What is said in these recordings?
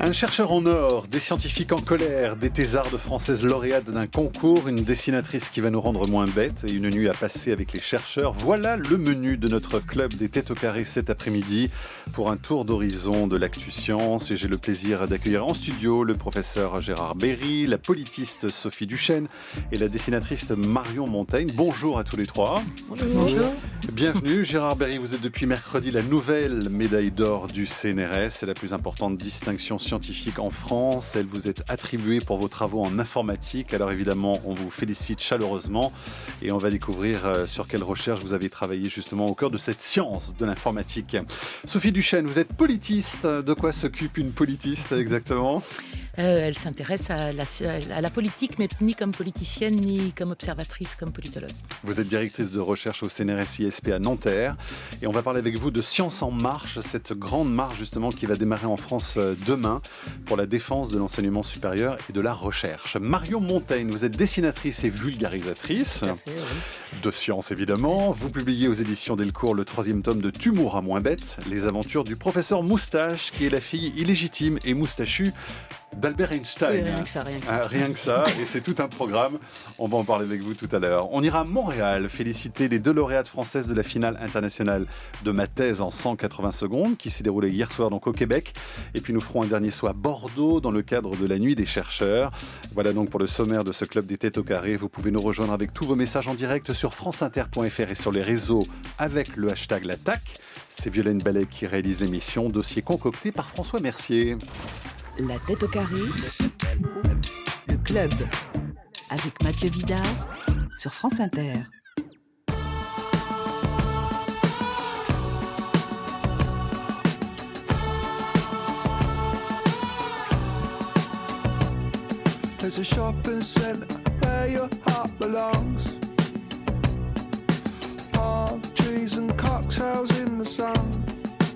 Un chercheur en or, des scientifiques en colère, des thésardes françaises lauréates d'un concours, une dessinatrice qui va nous rendre moins bêtes et une nuit à passer avec les chercheurs. Voilà le menu de notre club des têtes au carré cet après-midi pour un tour d'horizon de l'actu science. Et j'ai le plaisir d'accueillir en studio le professeur Gérard Berry, la politiste Sophie Duchesne et la dessinatrice Marion Montaigne. Bonjour à tous les trois. Bonjour. Bienvenue. Gérard Berry, vous êtes depuis mercredi la nouvelle médaille d'or du CNRS. C'est la plus importante distinction scientifique en France. Elle vous est attribuée pour vos travaux en informatique. Alors évidemment, on vous félicite chaleureusement et on va découvrir sur quelle recherche vous avez travaillé justement au cœur de cette science de l'informatique. Sophie Duchesne, vous êtes politiste. De quoi s'occupe une politiste exactement ? Elle s'intéresse à la politique, mais ni comme politicienne, ni comme observatrice, comme politologue. Vous êtes directrice de recherche au CNRS ISP à Nanterre. Et on va parler avec vous de Science en marche, cette grande marche justement qui va démarrer en France demain pour la défense de l'enseignement supérieur et de la recherche. Marion Montaigne, vous êtes dessinatrice et vulgarisatrice de science évidemment. Vous publiez aux éditions Delcourt le 3e tome de T'humour à moins bête, les aventures du professeur Moustache, qui est la fille illégitime et moustachue d'Albert Einstein. Oui, rien que ça. Rien que ça, et c'est tout un programme. On va en parler avec vous tout à l'heure. On ira à Montréal féliciter les 2 lauréates françaises de la finale internationale de ma thèse en 180 secondes, qui s'est déroulée hier soir donc au Québec. Et puis nous ferons un dernier saut à Bordeaux dans le cadre de la Nuit des chercheurs. Voilà donc pour le sommaire de ce club des têtes au carré. Vous pouvez nous rejoindre avec tous vos messages en direct sur franceinter.fr et sur les réseaux avec le hashtag l'attaque. C'est Violaine Ballet qui réalise l'émission, dossier concocté par François Mercier. La tête au carré, le club, avec Mathieu Vidard, sur France Inter. There's a shopping centre where your heart belongs. Palm trees and cocktails in the sun.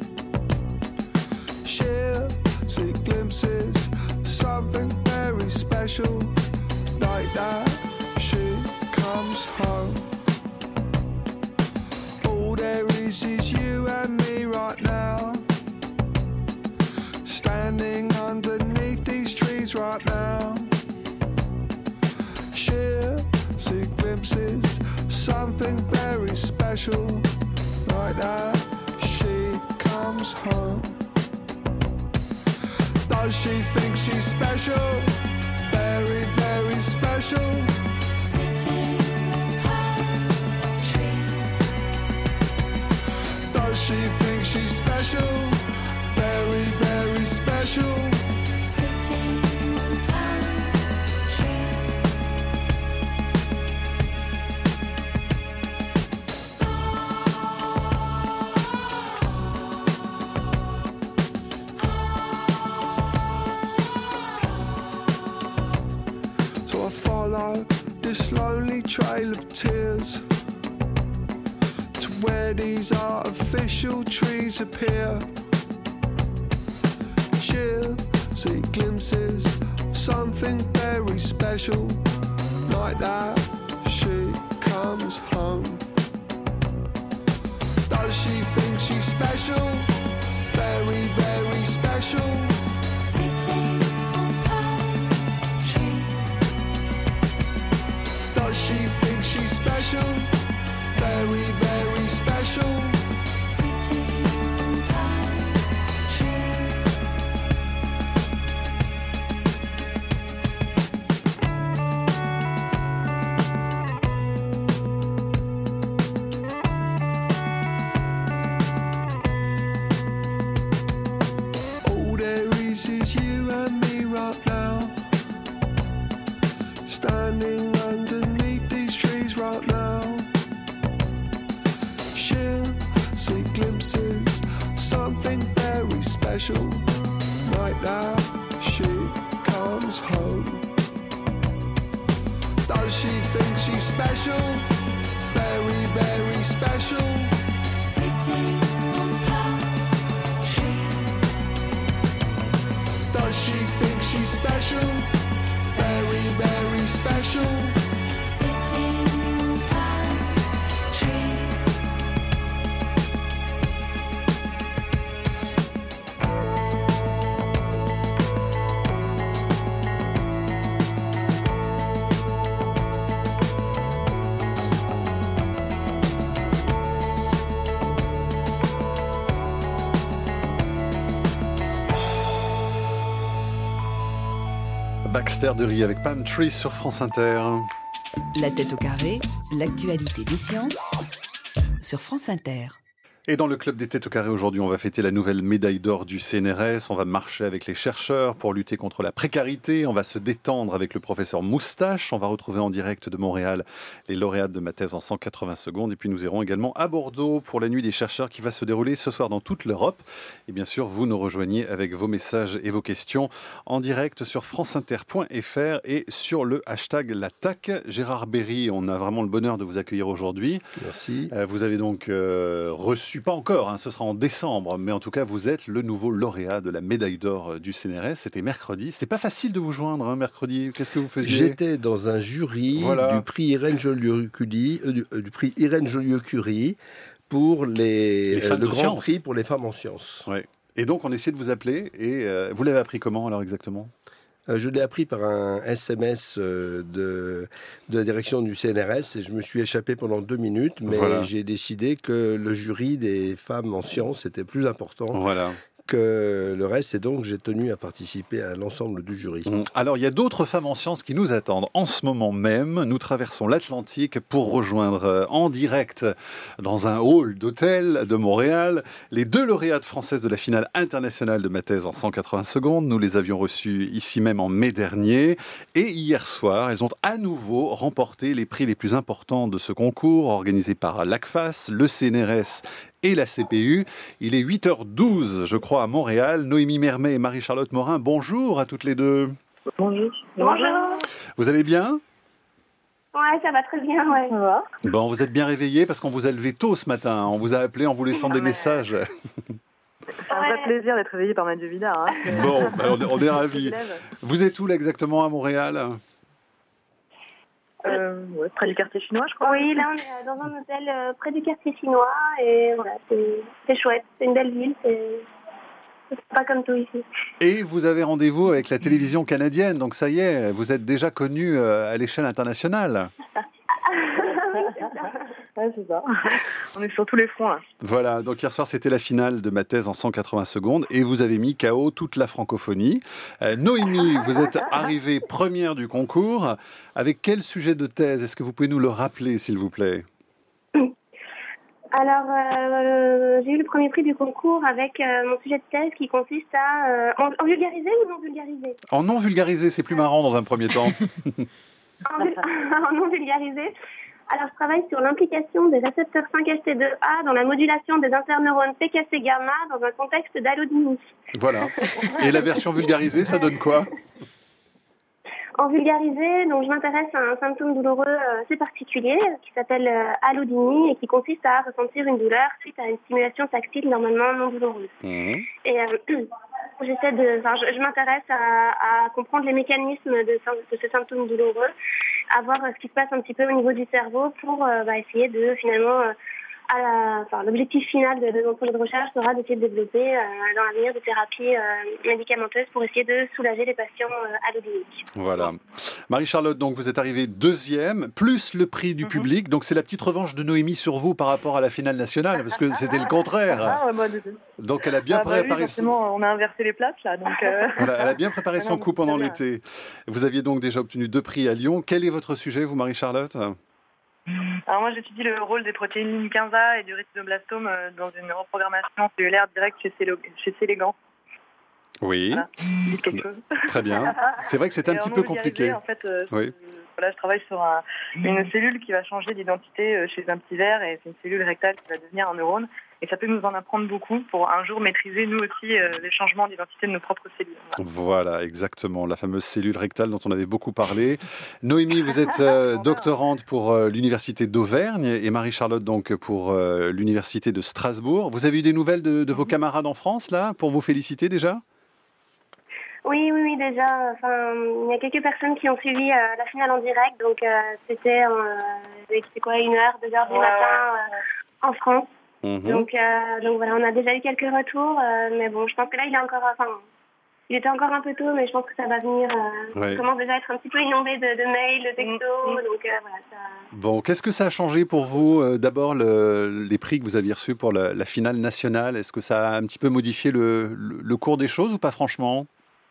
She'll see glimpses of something very special. Like that, she comes home. All there is you and me right now. Standing underneath these trees right now. She'll see glimpses, something very special. Like that, she comes home. Does she think she's special? Very, very special. Sitting on a palm tree. Does she think she's special? Very, very special. Sitting on a palm tree. So I follow this lonely trail of tears to where these artificial trees appear. She'll see glimpses of something very special. Like that, she comes home. Does she think she's special? Very, very special. Sitting on palm trees. Does she think she's special? Very, very special. Sitting on palm trees. All there is you and me right now. Standing underneath these trees right now. She'll see glimpses, something very special. Like that, she comes home. Does she think she's special? Very, very special. Sitting on palm trees. Does she think she's special? Very, very special. Sitting on palm trees. Baxter de Riz avec Palm Tree sur France Inter. La tête au carré, l'actualité des sciences sur France Inter. Et dans le club des têtes au carré aujourd'hui, on va fêter la nouvelle médaille d'or du CNRS. On va marcher avec les chercheurs pour lutter contre la précarité. On va se détendre avec le professeur Moustache. On va retrouver en direct de Montréal les lauréates de ma thèse en 180 secondes. Et puis nous irons également à Bordeaux pour la nuit des chercheurs qui va se dérouler ce soir dans toute l'Europe. Et bien sûr, vous nous rejoignez avec vos messages et vos questions en direct sur franceinter.fr et sur le hashtag l'attaque. Gérard Berry, on a vraiment le bonheur de vous accueillir aujourd'hui. Merci. Vous avez donc reçu, pas encore, ce sera en décembre, mais en tout cas, vous êtes le nouveau lauréat de la médaille d'or du CNRS. C'était mercredi. C'était pas facile de vous joindre, mercredi. Qu'est-ce que vous faisiez ? J'étais dans un jury du prix Irène Joliot-Curie, du prix Irène Joliot-Curie pour le grand prix pour les femmes en sciences. Ouais. Et donc, on essayait de vous appeler. Et vous l'avez appris comment, alors, exactement ? Je l'ai appris par un SMS de la direction du CNRS et je me suis échappé pendant 2 minutes, mais j'ai décidé que le jury des femmes en sciences était plus important que le reste et donc j'ai tenu à participer à l'ensemble du jury. Alors, il y a d'autres femmes en sciences qui nous attendent en ce moment même. Nous traversons l'Atlantique pour rejoindre en direct dans un hall d'hôtel de Montréal les 2 lauréates françaises de la finale internationale de ma thèse en 180 secondes. Nous les avions reçues ici même en mai dernier. Et hier soir, elles ont à nouveau remporté les prix les plus importants de ce concours organisé par l'ACFAS, le CNRS et la CPU. Il est 8h12, je crois, à Montréal. Noémie Mermet et Marie-Charlotte Morin, bonjour à toutes les deux. Bonjour. Bonjour. Vous allez bien ? Ouais, ça va très bien, ouais. Ça va. Bon, vous êtes bien réveillés parce qu'on vous a levé tôt ce matin. On vous a appelé en vous laissant des messages. C'est un vrai plaisir d'être réveillé par Mathieu Vidard. Bon, on est ravis. Vous êtes où là exactement à Montréal ? Près du quartier chinois, je crois. Oui, là, on est dans un hôtel près du quartier chinois et voilà, c'est chouette. C'est une belle ville, c'est pas comme tout ici. Et vous avez rendez-vous avec la télévision canadienne, donc ça y est, vous êtes déjà connu à l'échelle internationale. Ouais, c'est ça. On est sur tous les fronts, là. Voilà, donc hier soir, c'était la finale de ma thèse en 180 secondes et vous avez mis KO toute la francophonie. Noémie, vous êtes arrivée première du concours. Avec quel sujet de thèse ? Est-ce que vous pouvez nous le rappeler, s'il vous plaît ? Alors, j'ai eu le premier prix du concours avec mon sujet de thèse qui consiste à... en vulgariser ou non vulgariser ? En non vulgarisé, c'est plus marrant dans un premier temps. En non vulgarisé. Alors, je travaille sur l'implication des récepteurs 5-HT2A dans la modulation des interneurones PKC-gamma dans un contexte d'allodynie. Voilà. Et la version vulgarisée, ça donne quoi ? En vulgarisé, donc je m'intéresse à un symptôme douloureux assez particulier qui s'appelle allodynie et qui consiste à ressentir une douleur suite à une stimulation tactile normalement non douloureuse. Et je m'intéresse à comprendre les mécanismes de ce symptôme douloureux, à voir ce qui se passe un petit peu au niveau du cerveau pour essayer de finalement... l'objectif final de mon projet de recherche sera d'essayer de développer dans l'avenir des thérapies médicamenteuses pour essayer de soulager les patients allodyniques. Voilà. Marie-Charlotte, donc vous êtes arrivée 2e, plus le prix du public. Donc c'est la petite revanche de Noémie sur vous par rapport à la finale nationale, parce que c'était le contraire. Donc elle a bien préparé... on a inversé les places, là. Donc, Voilà, elle a bien préparé son coup pendant l'été. Vous aviez donc déjà obtenu 2 prix à Lyon. Quel est votre sujet, vous, Marie-Charlotte ? Alors moi, j'étudie le rôle des protéines 15A et du rétinoblastome dans une reprogrammation cellulaire directe chez Célégan. Oui. Voilà. Dites quelque chose. Très bien. C'est vrai que c'est un petit peu compliqué. En fait, je travaille sur une cellule qui va changer d'identité chez un petit ver et c'est une cellule rectale qui va devenir un neurone. Et ça peut nous en apprendre beaucoup pour un jour maîtriser, nous aussi, les changements d'identité de nos propres cellules. Voilà, exactement. La fameuse cellule rectale dont on avait beaucoup parlé. Noémie, vous êtes doctorante pour l'Université d'Auvergne et Marie-Charlotte donc pour l'Université de Strasbourg. Vous avez eu des nouvelles de vos camarades en France, là, pour vous féliciter déjà ? Oui, déjà. Il y a quelques personnes qui ont suivi la finale en direct. Donc, c'était 1h, 2h du matin en France. Donc voilà, on a déjà eu quelques retours. Mais bon, je pense que là, il était encore un peu tôt, mais je pense que ça va venir. On commence déjà à être un petit peu inondé de mails, de textos. Donc voilà, ça... Bon, qu'est-ce que ça a changé pour vous ? D'abord, les prix que vous aviez reçus pour la finale nationale. Est-ce que ça a un petit peu modifié le cours des choses ou pas franchement ?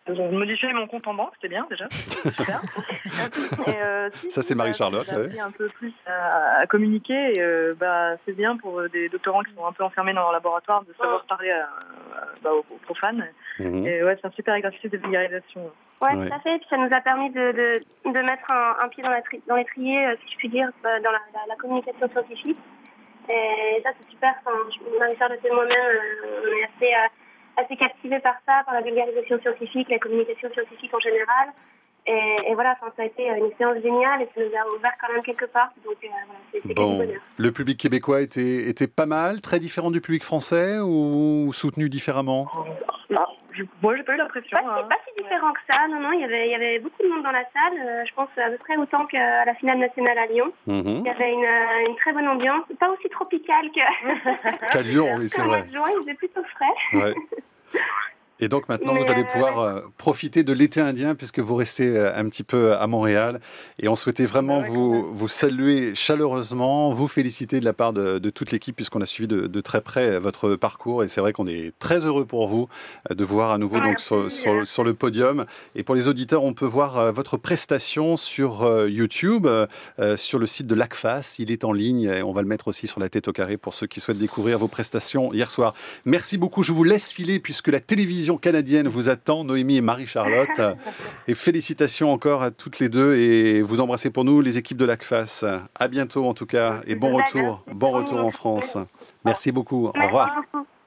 modifié mon compte en banque, c'était bien déjà. C'était super. Ça, c'est Marie-Charlotte. J'ai appris un peu plus à communiquer. Et, c'est bien pour des doctorants qui sont un peu enfermés dans leur laboratoire de savoir parler aux profanes. Et ouais, c'est un super exercice de vulgarisation. Ouais, tout à fait. Puis ça nous a permis de mettre un pied dans l'étrier, si je puis dire, dans la communication scientifique. Et ça, c'est super. Marie-Charlotte et moi-même, on est assez captivés par ça, par la vulgarisation scientifique, la communication scientifique en général. Et voilà, ça a été une expérience géniale et ça nous a ouvert quand même quelque part. Donc c'est quasi bonheur. Le public québécois était pas mal, très différent du public français ou soutenu différemment? Moi, j'ai pas eu l'impression. Pas si différent que ça. Non, il y avait beaucoup de monde dans la salle. Je pense à peu près autant qu'à la finale nationale à Lyon. Il y avait une très bonne ambiance. Pas aussi tropicale qu'à Lyon, oui, c'est vrai. Qu'en juin, il faisait plutôt frais. Ouais. Et donc maintenant, vous allez pouvoir profiter de l'été indien puisque vous restez un petit peu à Montréal. Et on souhaitait vraiment vous saluer chaleureusement, vous féliciter de la part de toute l'équipe puisqu'on a suivi de très près votre parcours. Et c'est vrai qu'on est très heureux pour vous de vous voir à nouveau donc, sur le podium. Et pour les auditeurs, on peut voir votre prestation sur YouTube, sur le site de l'ACFAS. Il est en ligne et on va le mettre aussi sur la tête au carré pour ceux qui souhaitent découvrir vos prestations hier soir. Merci beaucoup. Je vous laisse filer puisque la télévision canadienne vous attend, Noémie et Marie-Charlotte. Et félicitations encore à toutes les deux et vous embrassez pour nous les équipes de l'ACFAS. À bientôt en tout cas et bon retour en France. Merci beaucoup. Au revoir.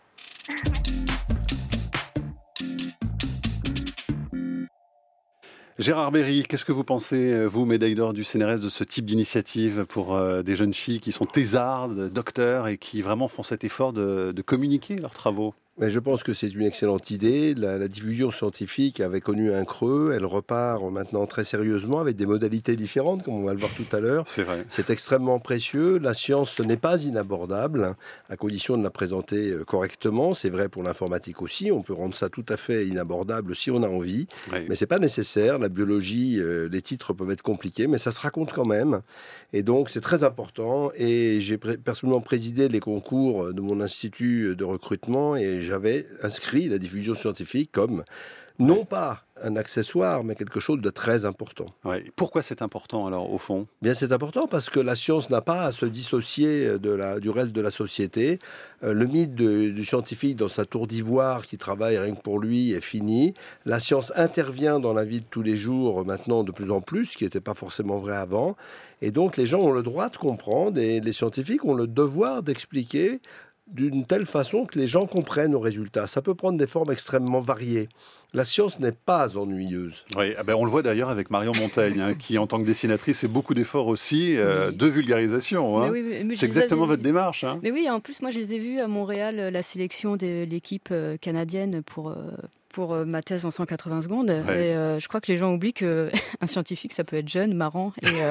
Gérard Berry, qu'est-ce que vous pensez, vous, médaille d'or du CNRS, de ce type d'initiative pour des jeunes filles qui sont thésardes, docteurs et qui vraiment font cet effort de communiquer leurs travaux? Mais je pense que c'est une excellente idée. La diffusion scientifique avait connu un creux. Elle repart maintenant très sérieusement avec des modalités différentes, comme on va le voir tout à l'heure. C'est vrai. C'est extrêmement précieux. La science, ce n'est pas inabordable, à condition de la présenter correctement. C'est vrai pour l'informatique aussi. On peut rendre ça tout à fait inabordable si on a envie. Oui. Mais c'est pas nécessaire. La biologie, les titres peuvent être compliqués, mais ça se raconte quand même. Et donc, c'est très important. Et j'ai personnellement présidé les concours de mon institut de recrutement et j'avais inscrit la diffusion scientifique comme non pas un accessoire, mais quelque chose de très important. Ouais. Pourquoi c'est important alors, au fond ? Bien, c'est important parce que la science n'a pas à se dissocier du reste de la société. Le mythe du scientifique dans sa tour d'ivoire qui travaille rien que pour lui est fini. La science intervient dans la vie de tous les jours maintenant de plus en plus, ce qui n'était pas forcément vrai avant. Et donc, les gens ont le droit de comprendre et les scientifiques ont le devoir d'expliquer d'une telle façon que les gens comprennent nos résultats. Ça peut prendre des formes extrêmement variées. La science n'est pas ennuyeuse. Oui, on le voit d'ailleurs avec Marion Montaigne, qui en tant que dessinatrice fait beaucoup d'efforts aussi de vulgarisation. Hein. Mais c'est exactement votre démarche. Hein. Mais oui, en plus, moi je les ai vus à Montréal, la sélection de l'équipe canadienne pour ma thèse en 180 secondes. Ouais. Et je crois que les gens oublient qu'un scientifique, ça peut être jeune, marrant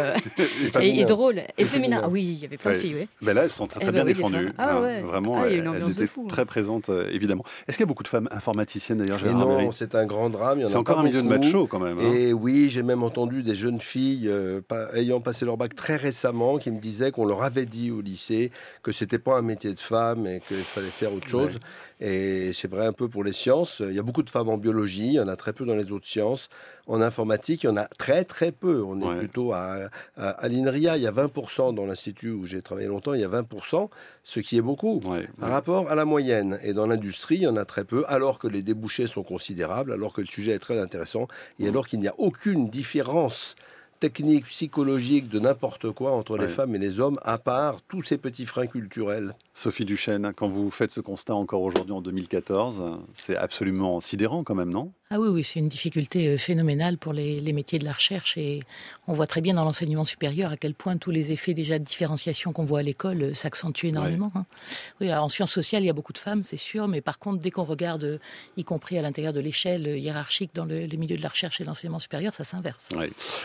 et drôle. Et féminin. Ah oui, il y avait plein de filles. Oui. Ben là, elles sont très bien défendues. Vraiment, elles étaient fou, très présentes, évidemment. Est-ce qu'il y a beaucoup de femmes informaticiennes d'ailleurs, Gérard Berry ? Non, c'est un grand drame. C'est encore un milieu de macho quand même. Hein. Et oui, j'ai même entendu des jeunes filles ayant passé leur bac très récemment qui me disaient qu'on leur avait dit au lycée que c'était pas un métier de femme et qu'il fallait faire autre chose. Ouais. Et c'est vrai un peu pour les sciences. Il y a beaucoup de femmes en biologie, il y en a très peu dans les autres sciences. En informatique, il y en a très très peu. On est plutôt à l'INRIA, il y a 20% dans l'institut où j'ai travaillé longtemps, il y a 20%, ce qui est beaucoup par rapport à la moyenne. Et dans l'industrie, il y en a très peu, alors que les débouchés sont considérables, alors que le sujet est très intéressant, et alors qu'il n'y a aucune différence technique, psychologique, de n'importe quoi entre les femmes et les hommes, à part tous ces petits freins culturels. Sophie Duchesne, quand vous faites ce constat encore aujourd'hui en 2014, c'est absolument sidérant quand même, non ? Ah oui, c'est une difficulté phénoménale pour les métiers de la recherche et on voit très bien dans l'enseignement supérieur à quel point tous les effets déjà de différenciation qu'on voit à l'école s'accentuent énormément. Hein. Oui, alors en sciences sociales, il y a beaucoup de femmes, c'est sûr, mais par contre, dès qu'on regarde, y compris à l'intérieur de l'échelle hiérarchique dans les milieux de la recherche et de l'enseignement supérieur, ça s'inverse. Gérard Berry,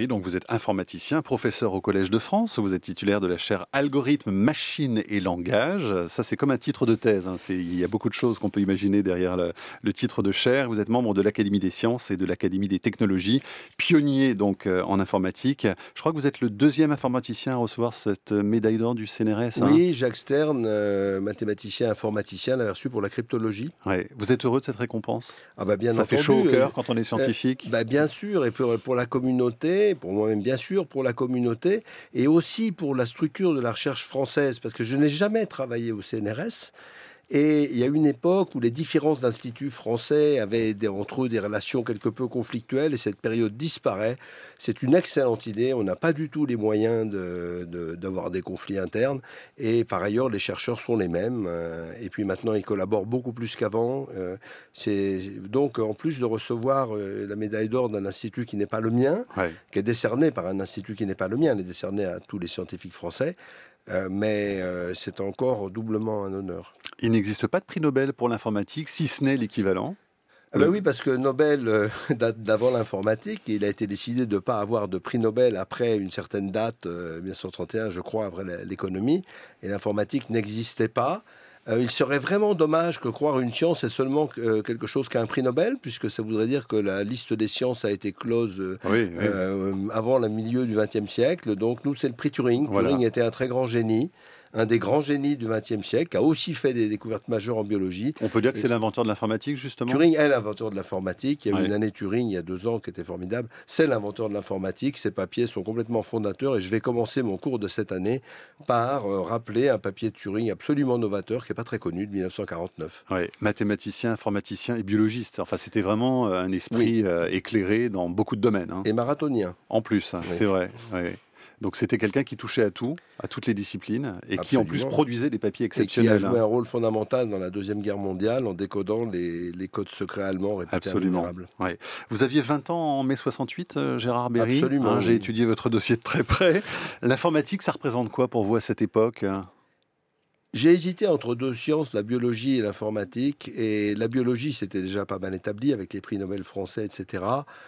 Berry, donc vous êtes informaticien, professeur au Collège de France, vous êtes titulaire de la chaire Algorithmes, machines et langage. Ça, c'est comme un titre de thèse. Il y a beaucoup de choses qu'on peut imaginer derrière le titre de chaire. Vous êtes membre de l'Académie des sciences et de l'Académie des technologies, pionnier donc en informatique. Je crois que vous êtes le deuxième informaticien à recevoir cette médaille d'or du CNRS. Oui, Jacques Stern, mathématicien, informaticien, l'a reçu pour la cryptologie. Ouais. Vous êtes heureux de cette récompense? Bien ça entendu. Fait chaud au cœur quand on est scientifique. Bien sûr, et pour la communauté, pour moi-même bien sûr, pour la communauté, et aussi pour la structure de la recherche française, parce que je n'ai jamais travaillé au CNRS. Et il y a une époque où les différents instituts français avaient entre eux des relations quelque peu conflictuelles, et cette période disparaît. C'est une excellente idée. On n'a pas du tout les moyens d'avoir des conflits internes. Et par ailleurs, les chercheurs sont les mêmes. Et puis maintenant, ils collaborent beaucoup plus qu'avant. Donc, en plus de recevoir la médaille d'or d'un institut qui n'est pas le mien, qui est décernée par un institut qui n'est pas le mien, elle est décernée à tous les scientifiques français. Mais c'est encore doublement un honneur. Il n'existe pas de prix Nobel pour l'informatique, si ce n'est l'équivalent. Oui, parce que Nobel date d'avant l'informatique. Il a été décidé de ne pas avoir de prix Nobel après une certaine date, 1931, je crois, après l'économie. Et l'informatique n'existait pas. Il serait vraiment dommage que croire une science est seulement quelque chose qu'un prix Nobel, puisque ça voudrait dire que la liste des sciences a été close avant le milieu du XXe siècle. Donc nous, c'est le prix Turing. Voilà. Turing était un très grand génie, un des grands génies du XXe siècle, qui a aussi fait des découvertes majeures en biologie. On peut dire que c'est l'inventeur de l'informatique, justement. Turing est l'inventeur de l'informatique. Il y a eu une année Turing, il y a 2 ans, qui était formidable. C'est l'inventeur de l'informatique. Ses papiers sont complètement fondateurs. Et je vais commencer mon cours de cette année par rappeler un papier de Turing absolument novateur, qui n'est pas très connu, de 1949. Oui, mathématicien, informaticien et biologiste. Enfin, c'était vraiment un esprit éclairé dans beaucoup de domaines. Et marathonien. En plus, c'est vrai. Oui. Donc c'était quelqu'un qui touchait à tout, à toutes les disciplines, et qui en plus produisait des papiers exceptionnels. Et qui a joué un rôle fondamental dans la Deuxième Guerre mondiale en décodant les codes secrets allemands réputés invulnérables. Ouais. Vous aviez 20 ans en mai 68, Gérard Berry. Absolument. J'ai étudié votre dossier de très près. L'informatique, ça représente quoi pour vous à cette époque ? J'ai hésité entre 2 sciences, la biologie et l'informatique. Et la biologie, c'était déjà pas mal établi avec les prix Nobel français, etc.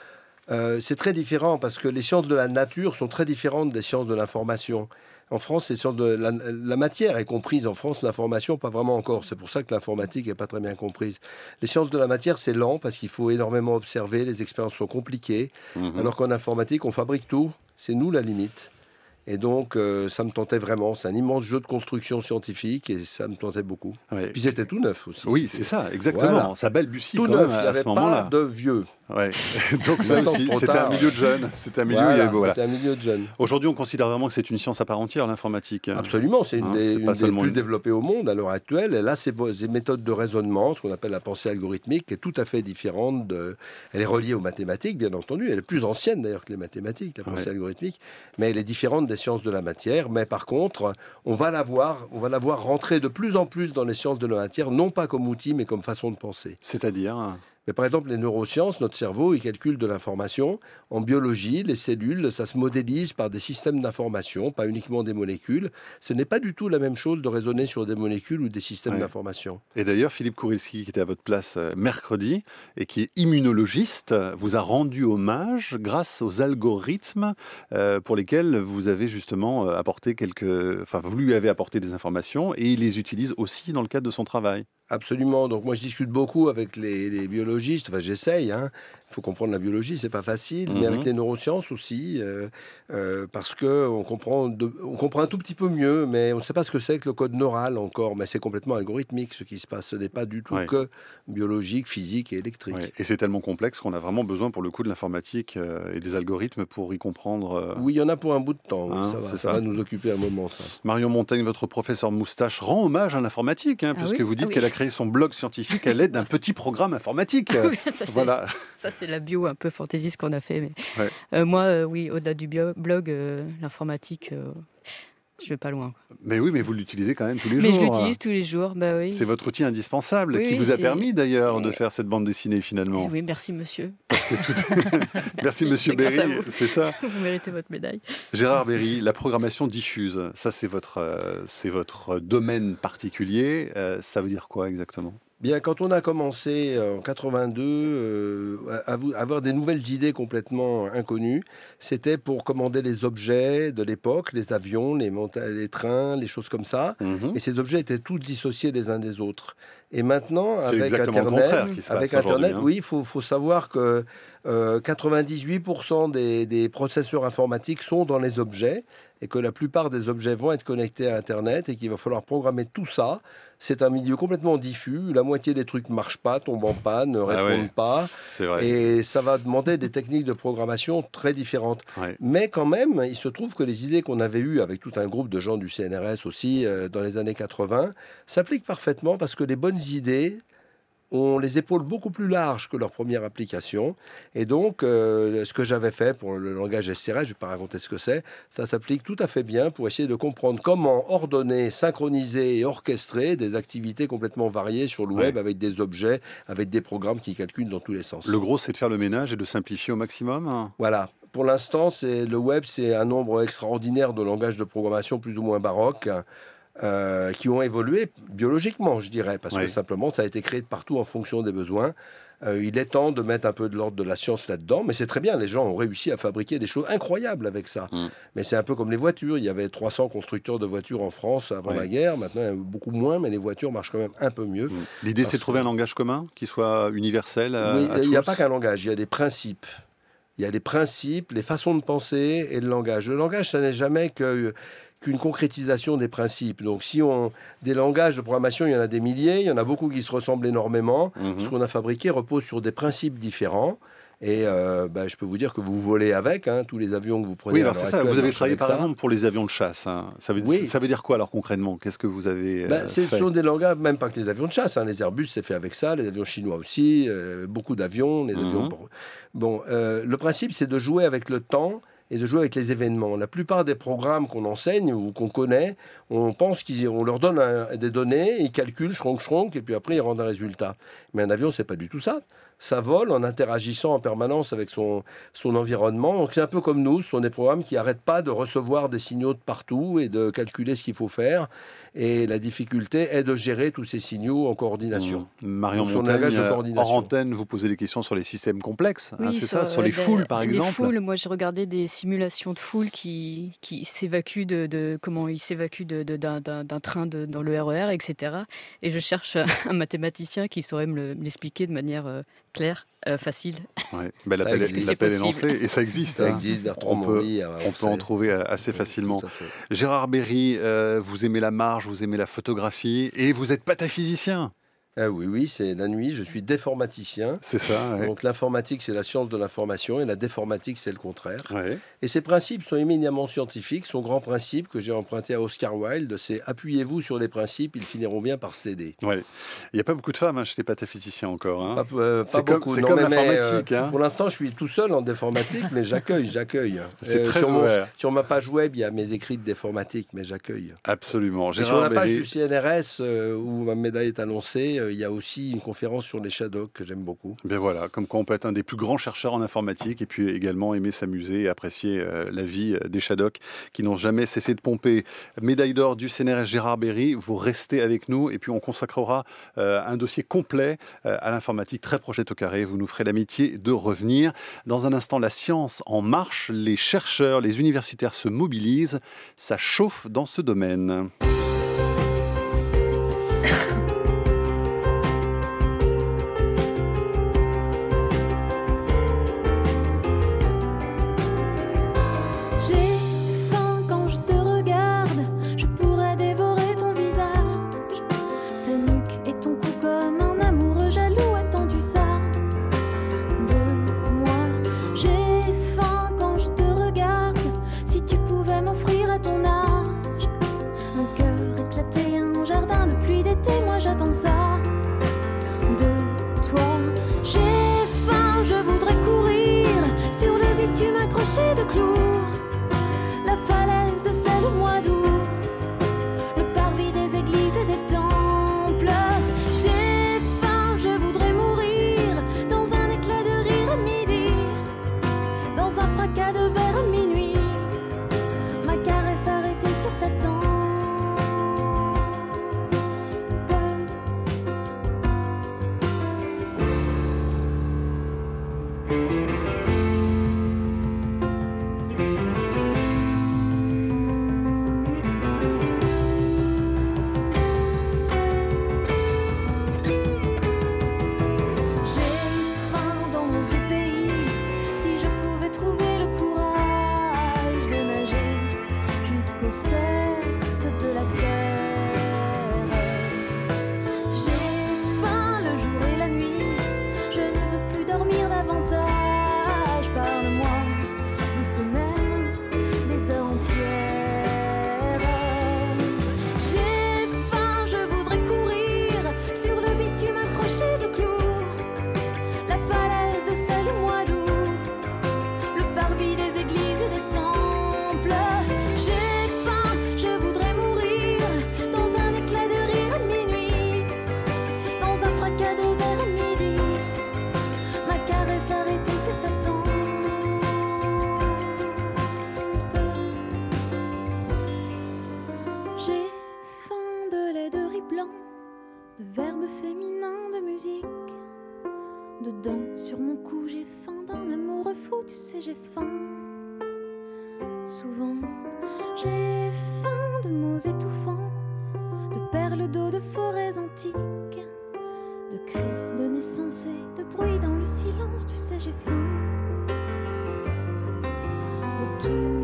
C'est très différent parce que les sciences de la nature sont très différentes des sciences de l'information. En France, les sciences de la matière est comprise. En France, l'information, pas vraiment encore. C'est pour ça que l'informatique n'est pas très bien comprise. Les sciences de la matière, c'est lent parce qu'il faut énormément observer. Les expériences sont compliquées. Alors qu'en informatique, on fabrique tout. C'est nous la limite. Et donc, ça me tentait vraiment. C'est un immense jeu de construction scientifique et ça me tentait beaucoup. Ouais. Puis c'était tout neuf aussi. Oui, c'est ça, exactement. Voilà. Ça balbutie tout quand neuf, même il n'y avait pas de vieux. Ouais. Donc ça aussi, c'était un milieu de jeunes. C'était un milieu, c'était un milieu de jeunes. Aujourd'hui, on considère vraiment que c'est une science à part entière, l'informatique. Absolument, c'est une des plus développées au monde à l'heure actuelle. Et là, c'est des méthodes de raisonnement, ce qu'on appelle la pensée algorithmique, qui est tout à fait différente. Elle est reliée aux mathématiques, bien entendu. Elle est plus ancienne d'ailleurs que les mathématiques, la pensée algorithmique, mais elle est différente des sciences de la matière. Mais par contre, on va la voir rentrer de plus en plus dans les sciences de la matière, non pas comme outil, mais comme façon de penser. C'est-à-dire Mais par exemple, les neurosciences, notre cerveau, il calcule de l'information. En biologie, les cellules, ça se modélise par des systèmes d'information, pas uniquement des molécules. Ce n'est pas du tout la même chose de raisonner sur des molécules ou des systèmes d'information. Et d'ailleurs, Philippe Kourilski, qui était à votre place mercredi et qui est immunologiste, vous a rendu hommage grâce aux algorithmes pour lesquels vous avez justement apporté vous lui avez apporté des informations et il les utilise aussi dans le cadre de son travail. Absolument. Donc moi, je discute beaucoup avec les biologistes. Enfin, j'essaye. Il faut comprendre la biologie, c'est pas facile. Mais avec les neurosciences aussi, parce que on comprend un tout petit peu mieux, mais on ne sait pas ce que c'est que le code neural encore. Mais c'est complètement algorithmique ce qui se passe. Ce n'est pas du tout que biologique, physique et électrique. Et c'est tellement complexe qu'on a vraiment besoin pour le coup de l'informatique et des algorithmes pour y comprendre. Oui, il y en a pour un bout de temps. Ça va nous occuper un moment, ça. Marion Montaigne, votre professeur Moustache, rend hommage à l'informatique, puisque vous dites qu'elle a créé son blog scientifique à l'aide d'un petit programme informatique. Oui, ça c'est la bio un peu fantaisiste qu'on a fait. Mais moi, au-delà du blog, l'informatique, je vais pas loin. Mais oui, mais vous l'utilisez quand même tous les jours. Mais je l'utilise tous les jours, oui. C'est votre outil indispensable qui vous a permis d'ailleurs de faire cette bande dessinée finalement. Oui, merci monsieur. Parce que merci monsieur Berry, c'est ça. Vous méritez votre médaille. Gérard Berry, la programmation diffuse, ça c'est votre domaine particulier. Ça veut dire quoi exactement ? Bien, quand on a commencé en 82 à avoir des nouvelles idées complètement inconnues, c'était pour commander les objets de l'époque, les avions, les trains, les choses comme ça. Et ces objets étaient tous dissociés les uns des autres. Et maintenant, C'est avec exactement le Internet, contraire qui se passe aujourd'hui, hein. oui, il faut savoir que 98% des processeurs informatiques sont dans les objets et que la plupart des objets vont être connectés à Internet et qu'il va falloir programmer tout ça. C'est un milieu complètement diffus. La moitié des trucs ne marchent pas, tombent en panne, ne répondent pas. C'est vrai. Et ça va demander des techniques de programmation très différentes. Ouais. Mais quand même, il se trouve que les idées qu'on avait eues avec tout un groupe de gens du CNRS aussi dans les années 80 s'appliquent parfaitement parce que les bonnes idées ont les épaules beaucoup plus larges que leur première application. Et donc, ce que j'avais fait pour le langage SRS, je ne vais pas raconter ce que c'est, ça s'applique tout à fait bien pour essayer de comprendre comment ordonner, synchroniser et orchestrer des activités complètement variées sur le web avec des objets, avec des programmes qui calculent dans tous les sens. Le gros, c'est de faire le ménage et de simplifier au maximum. Voilà. Pour l'instant, le web, c'est un nombre extraordinaire de langages de programmation plus ou moins baroques qui ont évolué biologiquement, je dirais, parce que simplement, ça a été créé de partout en fonction des besoins. Il est temps de mettre un peu de l'ordre de la science là-dedans, mais c'est très bien, les gens ont réussi à fabriquer des choses incroyables avec ça. Mais c'est un peu comme les voitures, il y avait 300 constructeurs de voitures en France avant la guerre, maintenant il y en a beaucoup moins, mais les voitures marchent quand même un peu mieux. L'idée, c'est de trouver un langage commun qui soit universel Oui, il n'y a pas qu'un langage, il y a des principes. Il y a des principes, les façons de penser et le langage. Le langage, ça n'est jamais qu'une concrétisation des principes. Donc, des langages de programmation, il y en a des milliers, il y en a beaucoup qui se ressemblent énormément. Ce qu'on a fabriqué repose sur des principes différents. Et je peux vous dire que vous volez avec tous les avions que vous prenez. Oui, alors c'est ça. Vous avez travaillé par exemple pour les avions de chasse. Ça veut dire quoi alors concrètement? Qu'est-ce que vous avez Ce fait? sont des langages, même pas que les avions de chasse. Les Airbus, c'est fait avec ça. Les avions chinois aussi. Beaucoup d'avions. Les avions. Bon, le principe, c'est de jouer avec le temps et de jouer avec les événements. La plupart des programmes qu'on enseigne ou qu'on connaît, on pense qu'on leur donne des données, ils calculent, schronk, et puis après ils rendent un résultat. Mais un avion, c'est pas du tout ça. Ça vole en interagissant en permanence avec son environnement. Donc c'est un peu comme nous, ce sont des programmes qui n'arrêtent pas de recevoir des signaux de partout et de calculer ce qu'il faut faire. Et la difficulté est de gérer tous ces signaux en coordination. Marion Montaigne, hors antenne, vous posez des questions sur les systèmes complexes, c'est ça, sur les foules par exemple. Les foules, moi j'ai regardé des simulations de foules qui s'évacuent comment ils s'évacuent d'un train dans le RER, etc. Et je cherche un mathématicien qui saurait me l'expliquer de manière claire, facile. Ouais. L'appel est lancé et ça existe. Ça existe, Bertrand Maury. On peut en trouver assez facilement. Gérard Berry, vous aimez la marge, vous aimez la photographie et vous êtes pataphysicien. Oui, c'est la nuit. Je suis déformaticien. C'est ça. Ouais. Donc l'informatique, c'est la science de l'information et la déformatique, c'est le contraire. Ouais. Et ces principes sont éminemment scientifiques. Son grand principe que j'ai emprunté à Oscar Wilde, c'est appuyez-vous sur les principes, ils finiront bien par céder. Ouais. Il n'y a pas beaucoup de femmes chez les pataphysiciens encore. Pas beaucoup. C'est comme l'informatique. Pour l'instant, je suis tout seul en déformatique, mais j'accueille. C'est très ouvert. Sur ma page web, il y a mes écrits de déformatique, mais j'accueille. Absolument. Sur la page du CNRS, où ma médaille est annoncée, il y a aussi une conférence sur les Shadocks que j'aime beaucoup. Bien voilà, comme quoi on peut être un des plus grands chercheurs en informatique et puis également aimer s'amuser et apprécier la vie des Shadocks qui n'ont jamais cessé de pomper. Médaille d'or du CNRS Gérard Berry, vous restez avec nous et puis on consacrera un dossier complet à l'informatique très proche d'être au carré. Vous nous ferez l'amitié de revenir. Dans un instant, la science en marche, les chercheurs, les universitaires se mobilisent. Ça chauffe dans ce domaine. J'attends ça de toi. J'ai faim, je voudrais courir sur le bitume accroché de clous, la falaise de celle au mois d'août, le parvis des églises et des temples. J'ai faim, je voudrais mourir dans un éclat de rire à midi, dans un fracas de verre à minuit, ma caresse arrêtée sur ta tempe. de verbes féminins, de musique. Dedans, sur mon cou, j'ai faim d'un amour fou, tu sais, j'ai faim. Souvent, j'ai faim de mots étouffants, de perles d'eau, de forêts antiques, de cris, de naissance et de bruit dans le silence, tu sais, j'ai faim de tout.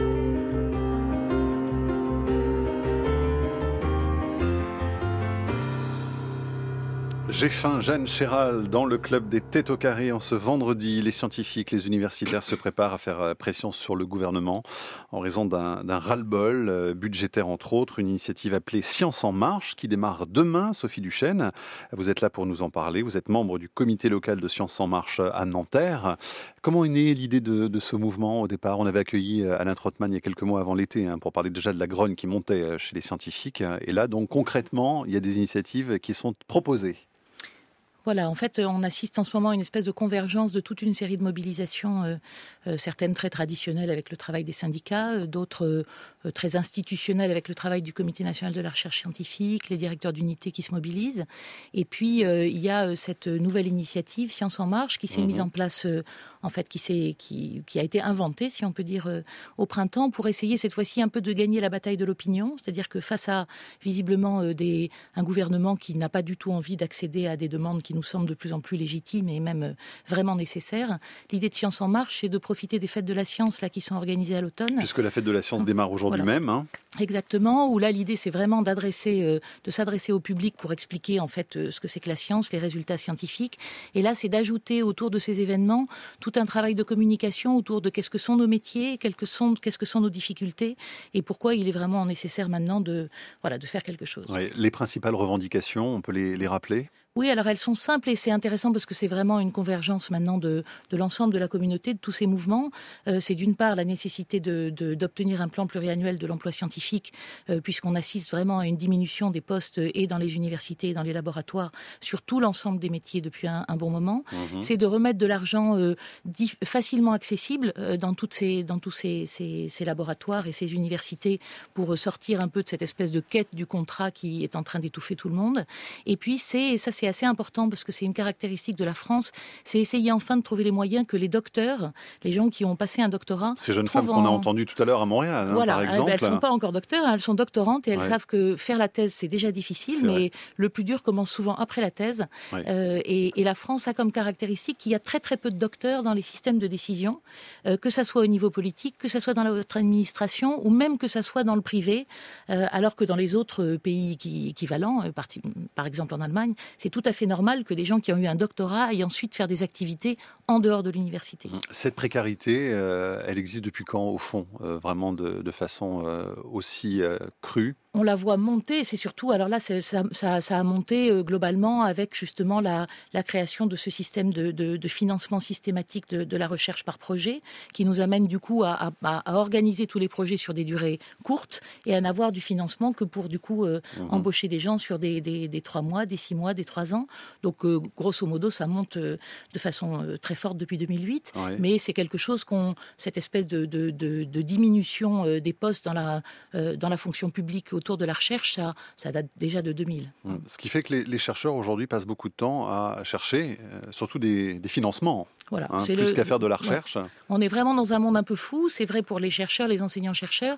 J'ai faim, Jeanne Chéral, dans le club des Têtes au carré en ce vendredi. Les scientifiques, les universitaires se préparent à faire pression sur le gouvernement en raison d'un ras-le-bol budgétaire entre autres. Une initiative appelée Science en marche qui démarre demain. Sophie Duchesne, vous êtes là pour nous en parler. Vous êtes membre du comité local de Science en marche à Nanterre. Comment est née l'idée de ce mouvement au départ ? On avait accueilli Alain Trottmann il y a quelques mois avant l'été pour parler déjà de la grogne qui montait chez les scientifiques. Et là, donc concrètement, il y a des initiatives qui sont proposées. Voilà, en fait, on assiste en ce moment à une espèce de convergence de toute une série de mobilisations, certaines très traditionnelles avec le travail des syndicats, d'autres très institutionnelles avec le travail du Comité national de la recherche scientifique, les directeurs d'unités qui se mobilisent. Et puis, il y a cette nouvelle initiative, Science en marche, qui s'est mise en place, en fait, qui a été inventée, si on peut dire, au printemps, pour essayer cette fois-ci un peu de gagner la bataille de l'opinion. C'est-à-dire que face à, visiblement, un gouvernement qui n'a pas du tout envie d'accéder à des demandes qui nous semblent de plus en plus légitimes et même vraiment nécessaires. L'idée de Science en marche, c'est de profiter des fêtes de la science là, qui sont organisées à l'automne. Puisque la fête de la science démarre aujourd'hui même. Exactement, où là l'idée c'est vraiment de s'adresser au public pour expliquer en fait ce que c'est que la science, les résultats scientifiques. Et là c'est d'ajouter autour de ces événements tout un travail de communication autour de qu'est-ce que sont nos métiers, qu'est-ce que sont nos difficultés et pourquoi il est vraiment nécessaire maintenant de faire quelque chose. Ouais, les principales revendications, on peut les rappeler ? Oui, alors elles sont simples et c'est intéressant parce que c'est vraiment une convergence maintenant de l'ensemble de la communauté, de tous ces mouvements. C'est d'une part la nécessité d'obtenir un plan pluriannuel de l'emploi scientifique puisqu'on assiste vraiment à une diminution des postes et dans les universités et dans les laboratoires sur tout l'ensemble des métiers depuis un bon moment. C'est de remettre de l'argent facilement accessible dans tous ces laboratoires et ces universités pour sortir un peu de cette espèce de quête du contrat qui est en train d'étouffer tout le monde. Et puis c'est assez important parce que c'est une caractéristique de la France, c'est essayer enfin de trouver les moyens que les docteurs, les gens qui ont passé un doctorat... Ces jeunes femmes qu'on a entendues tout à l'heure à Montréal, par exemple. Elles ne sont pas encore docteurs, elles sont doctorantes et elles savent que faire la thèse, c'est déjà difficile, mais le plus dur commence souvent après la thèse. Et la France a comme caractéristique qu'il y a très très peu de docteurs dans les systèmes de décision, que ça soit au niveau politique, que ça soit dans notre administration ou même que ça soit dans le privé, alors que dans les autres pays équivalents, par exemple en Allemagne, c'est tout à fait normal que des gens qui ont eu un doctorat aillent ensuite faire des activités en dehors de l'université. Cette précarité, elle existe depuis quand, au fond, vraiment de façon aussi crue ? On la voit monter, c'est surtout, alors là, ça a monté globalement avec justement la création de ce système de financement systématique de la recherche par projet, qui nous amène du coup à organiser tous les projets sur des durées courtes et à n'avoir du financement que pour du coup embaucher des gens sur des 3 mois, des 6 mois, des 3 ans. Donc grosso modo, ça monte de façon très forte depuis 2008, mais c'est quelque chose cette espèce de diminution des postes dans la fonction publique autour de la recherche, ça date déjà de 2000. Ce qui fait que les chercheurs aujourd'hui passent beaucoup de temps à chercher surtout des financements, plus qu'à faire de la recherche. Ouais. On est vraiment dans un monde un peu fou, c'est vrai pour les chercheurs, les enseignants-chercheurs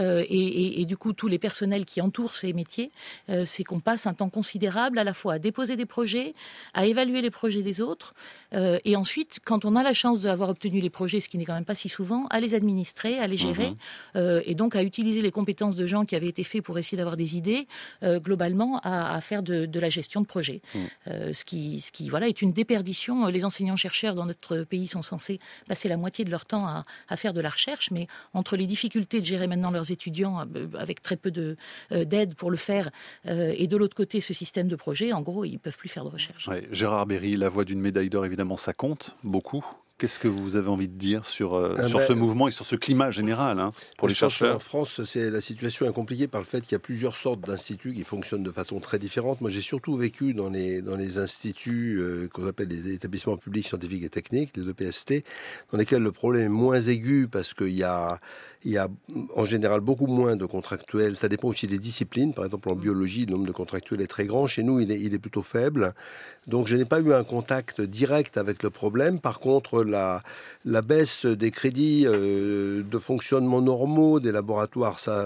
et du coup tous les personnels qui entourent ces métiers, c'est qu'on passe un temps considérable à la fois à déposer des projets, à évaluer les projets des autres et ensuite, quand on a la chance d'avoir obtenu les projets, ce qui n'est quand même pas si souvent, à les administrer, à les gérer et donc à utiliser les compétences de gens qui avaient été faits pour essayer d'avoir des idées, globalement, à faire de la gestion de projet. Ce qui est une déperdition. Les enseignants-chercheurs dans notre pays sont censés passer la moitié de leur temps à faire de la recherche, mais entre les difficultés de gérer maintenant leurs étudiants avec très peu d'aide pour le faire, et de l'autre côté, ce système de projet, en gros, ils ne peuvent plus faire de recherche. Ouais, Gérard Berry, la voix d'une médaille d'or, évidemment, ça compte beaucoup. Qu'est-ce que vous avez envie de dire sur ce mouvement et sur ce climat général pour les chercheurs ? En France, la situation est compliquée par le fait qu'il y a plusieurs sortes d'instituts qui fonctionnent de façon très différente. Moi, j'ai surtout vécu dans les instituts qu'on appelle les établissements publics scientifiques et techniques, les EPST, dans lesquels le problème est moins aigu parce qu'il y a il y a en général beaucoup moins de contractuels. Ça dépend aussi des disciplines. Par exemple, en biologie, le nombre de contractuels est très grand. Chez nous, il est plutôt faible. Donc, je n'ai pas eu un contact direct avec le problème. Par contre, la baisse des crédits de fonctionnement normaux des laboratoires, ça,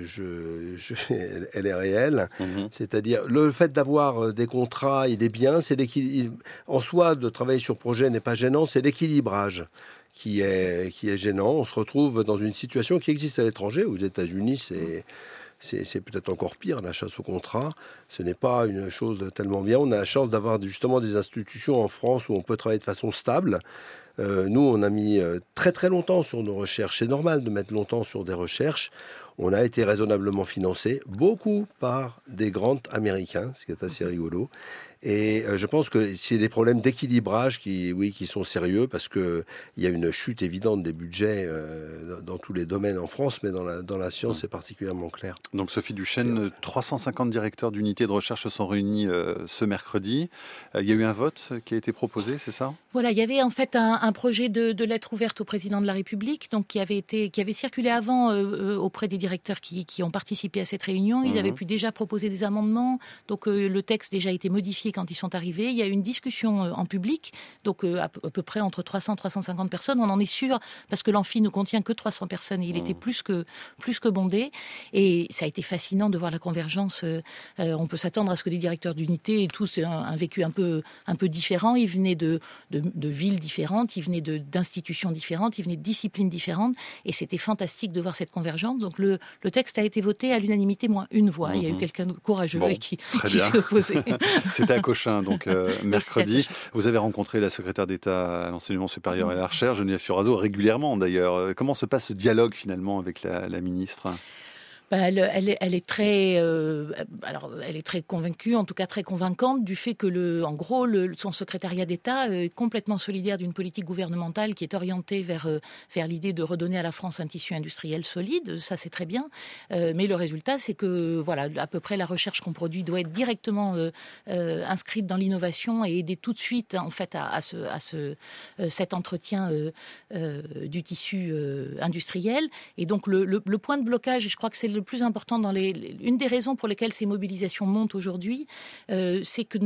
elle est réelle. C'est-à-dire, le fait d'avoir des contrats, il est bien. C'est en soi, de travailler sur projet n'est pas gênant. C'est l'équilibrage qui est gênant. On se retrouve dans une situation qui existe à l'étranger. Aux États-Unis, c'est peut-être encore pire, la chasse au contrat. Ce n'est pas une chose tellement bien. On a la chance d'avoir justement des institutions en France où on peut travailler de façon stable. Nous, on a mis très très longtemps sur nos recherches. C'est normal de mettre longtemps sur des recherches. On a été raisonnablement financé, beaucoup par des grands Américains, ce qui est assez rigolo. Et je pense que c'est des problèmes d'équilibrage qui sont sérieux, parce qu'il y a une chute évidente des budgets dans tous les domaines en France, mais dans la science, c'est particulièrement clair. Donc Sophie Duchesne, 350 directeurs d'unités de recherche se sont réunis ce mercredi. Il y a eu un vote qui a été proposé, c'est ça ? Voilà, il y avait en fait un projet de lettre ouverte au président de la République, donc qui avait circulé avant auprès des directeurs qui ont participé à cette réunion. Ils avaient pu déjà proposer des amendements, donc le texte a déjà été modifié quand ils sont arrivés. Il y a eu une discussion en public, donc à peu près entre 300 et 350 personnes. On en est sûr, parce que l'amphi ne contient que 300 personnes et il était plus que bondé. Et ça a été fascinant de voir la convergence. On peut s'attendre à ce que les directeurs d'unité aient tous un vécu un peu différent. Ils venaient de villes différentes, ils venaient d'institutions différentes, ils venaient de disciplines différentes. Et c'était fantastique de voir cette convergence. Donc le texte a été voté à l'unanimité, moins une voix. Il y a eu quelqu'un de courageux qui s'est opposé. C'était à Cochin, donc mercredi. Vous avez rencontré la secrétaire d'État à l'enseignement supérieur et à la recherche, Geneviève Fioraso, régulièrement d'ailleurs. Comment se passe ce dialogue finalement avec la ministre ? Elle est très, elle est très convaincue, en tout cas très convaincante du fait que son secrétariat d'État est complètement solidaire d'une politique gouvernementale qui est orientée vers l'idée de redonner à la France un tissu industriel solide. Ça, c'est très bien. Mais le résultat, c'est que à peu près la recherche qu'on produit doit être directement inscrite dans l'innovation et aider tout de suite en fait à cet entretien du tissu industriel. Et donc le point de blocage, et je crois que c'est le plus important une des raisons pour lesquelles ces mobilisations montent aujourd'hui, c'est que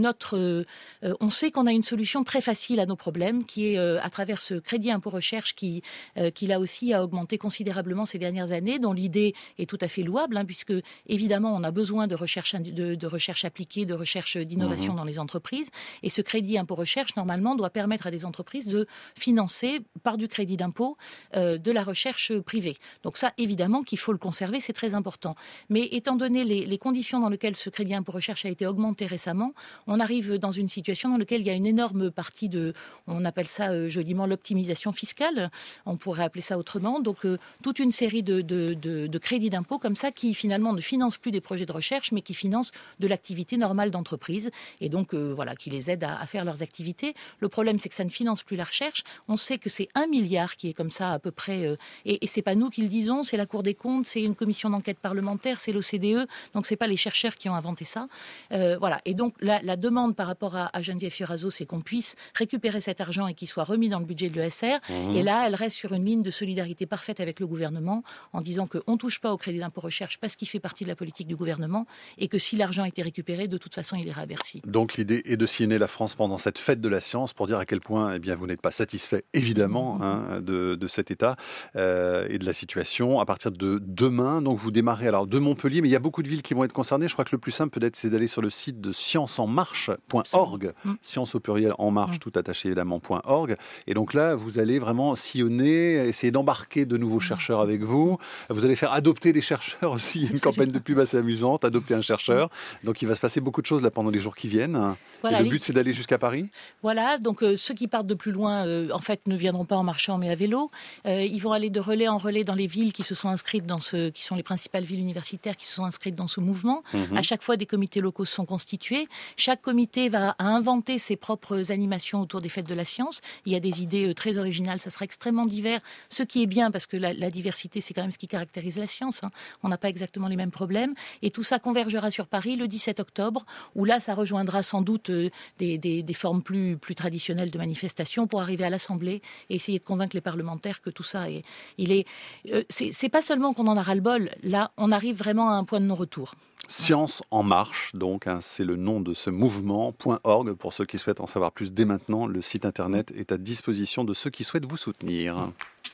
on sait qu'on a une solution très facile à nos problèmes, qui est à travers ce crédit impôt recherche qui là aussi a augmenté considérablement ces dernières années, dont l'idée est tout à fait louable, puisque évidemment on a besoin de recherche appliquée, de recherche d'innovation dans les entreprises, et ce crédit impôt recherche normalement doit permettre à des entreprises de financer par du crédit d'impôt de la recherche privée. Donc ça, évidemment qu'il faut le conserver, c'est très important. Mais étant donné les conditions dans lesquelles ce crédit impôt recherche a été augmenté récemment, on arrive dans une situation dans laquelle il y a une énorme partie on appelle ça joliment l'optimisation fiscale, on pourrait appeler ça autrement, donc toute une série de crédits d'impôt comme ça qui finalement ne financent plus des projets de recherche, mais qui financent de l'activité normale d'entreprise, et donc qui les aident à faire leurs activités. Le problème, c'est que ça ne finance plus la recherche. On sait que c'est 1 milliard qui est comme ça à peu près, et c'est pas nous qui le disons, c'est la Cour des comptes, c'est une commission d'enquête parlementaire, c'est l'OCDE, donc c'est pas les chercheurs qui ont inventé ça. Et donc la demande par rapport à Geneviève Fioraso, c'est qu'on puisse récupérer cet argent et qu'il soit remis dans le budget de l'ESR. Et là, elle reste sur une ligne de solidarité parfaite avec le gouvernement, en disant qu'on ne touche pas au crédit d'impôt recherche parce qu'il fait partie de la politique du gouvernement, et que si l'argent a été récupéré, de toute façon, il ira à Bercy. Donc l'idée est de sillonner la France pendant cette fête de la science pour dire à quel point vous n'êtes pas satisfait, évidemment, de cet état et de la situation. À partir de demain, donc vous démarrez de Montpellier, mais il y a beaucoup de villes qui vont être concernées. Je crois que le plus simple peut-être c'est d'aller sur le site de scienceenmarche.org, science au pluriel en marche, tout attaché évidemment.org. Et donc là, vous allez vraiment sillonner, essayer d'embarquer de nouveaux chercheurs avec vous. Vous allez faire adopter les chercheurs aussi. Une campagne de pub assez amusante, adopter un chercheur. Donc il va se passer beaucoup de choses là pendant les jours qui viennent. Voilà, et le but c'est d'aller jusqu'à Paris. Voilà, donc ceux qui partent de plus loin, en fait, ne viendront pas en marchant mais à vélo. Ils vont aller de relais en relais dans les villes qui se sont inscrites qui sont les principales principales villes universitaires qui se sont inscrites dans ce mouvement. À chaque fois, des comités locaux se sont constitués. Chaque comité va inventer ses propres animations autour des fêtes de la science. Il y a des idées très originales, ça sera extrêmement divers, ce qui est bien parce que la diversité, c'est quand même ce qui caractérise la science. On n'a pas exactement les mêmes problèmes. Et tout ça convergera sur Paris le 17 octobre, où là, ça rejoindra sans doute des formes plus traditionnelles de manifestation pour arriver à l'Assemblée et essayer de convaincre les parlementaires que tout ça c'est pas seulement qu'on en a ras-le-bol, là, on arrive vraiment à un point de non-retour. Science en marche, donc, c'est le nom de ce mouvement, .org, pour ceux qui souhaitent en savoir plus dès maintenant. Le site internet est à disposition de ceux qui souhaitent vous soutenir.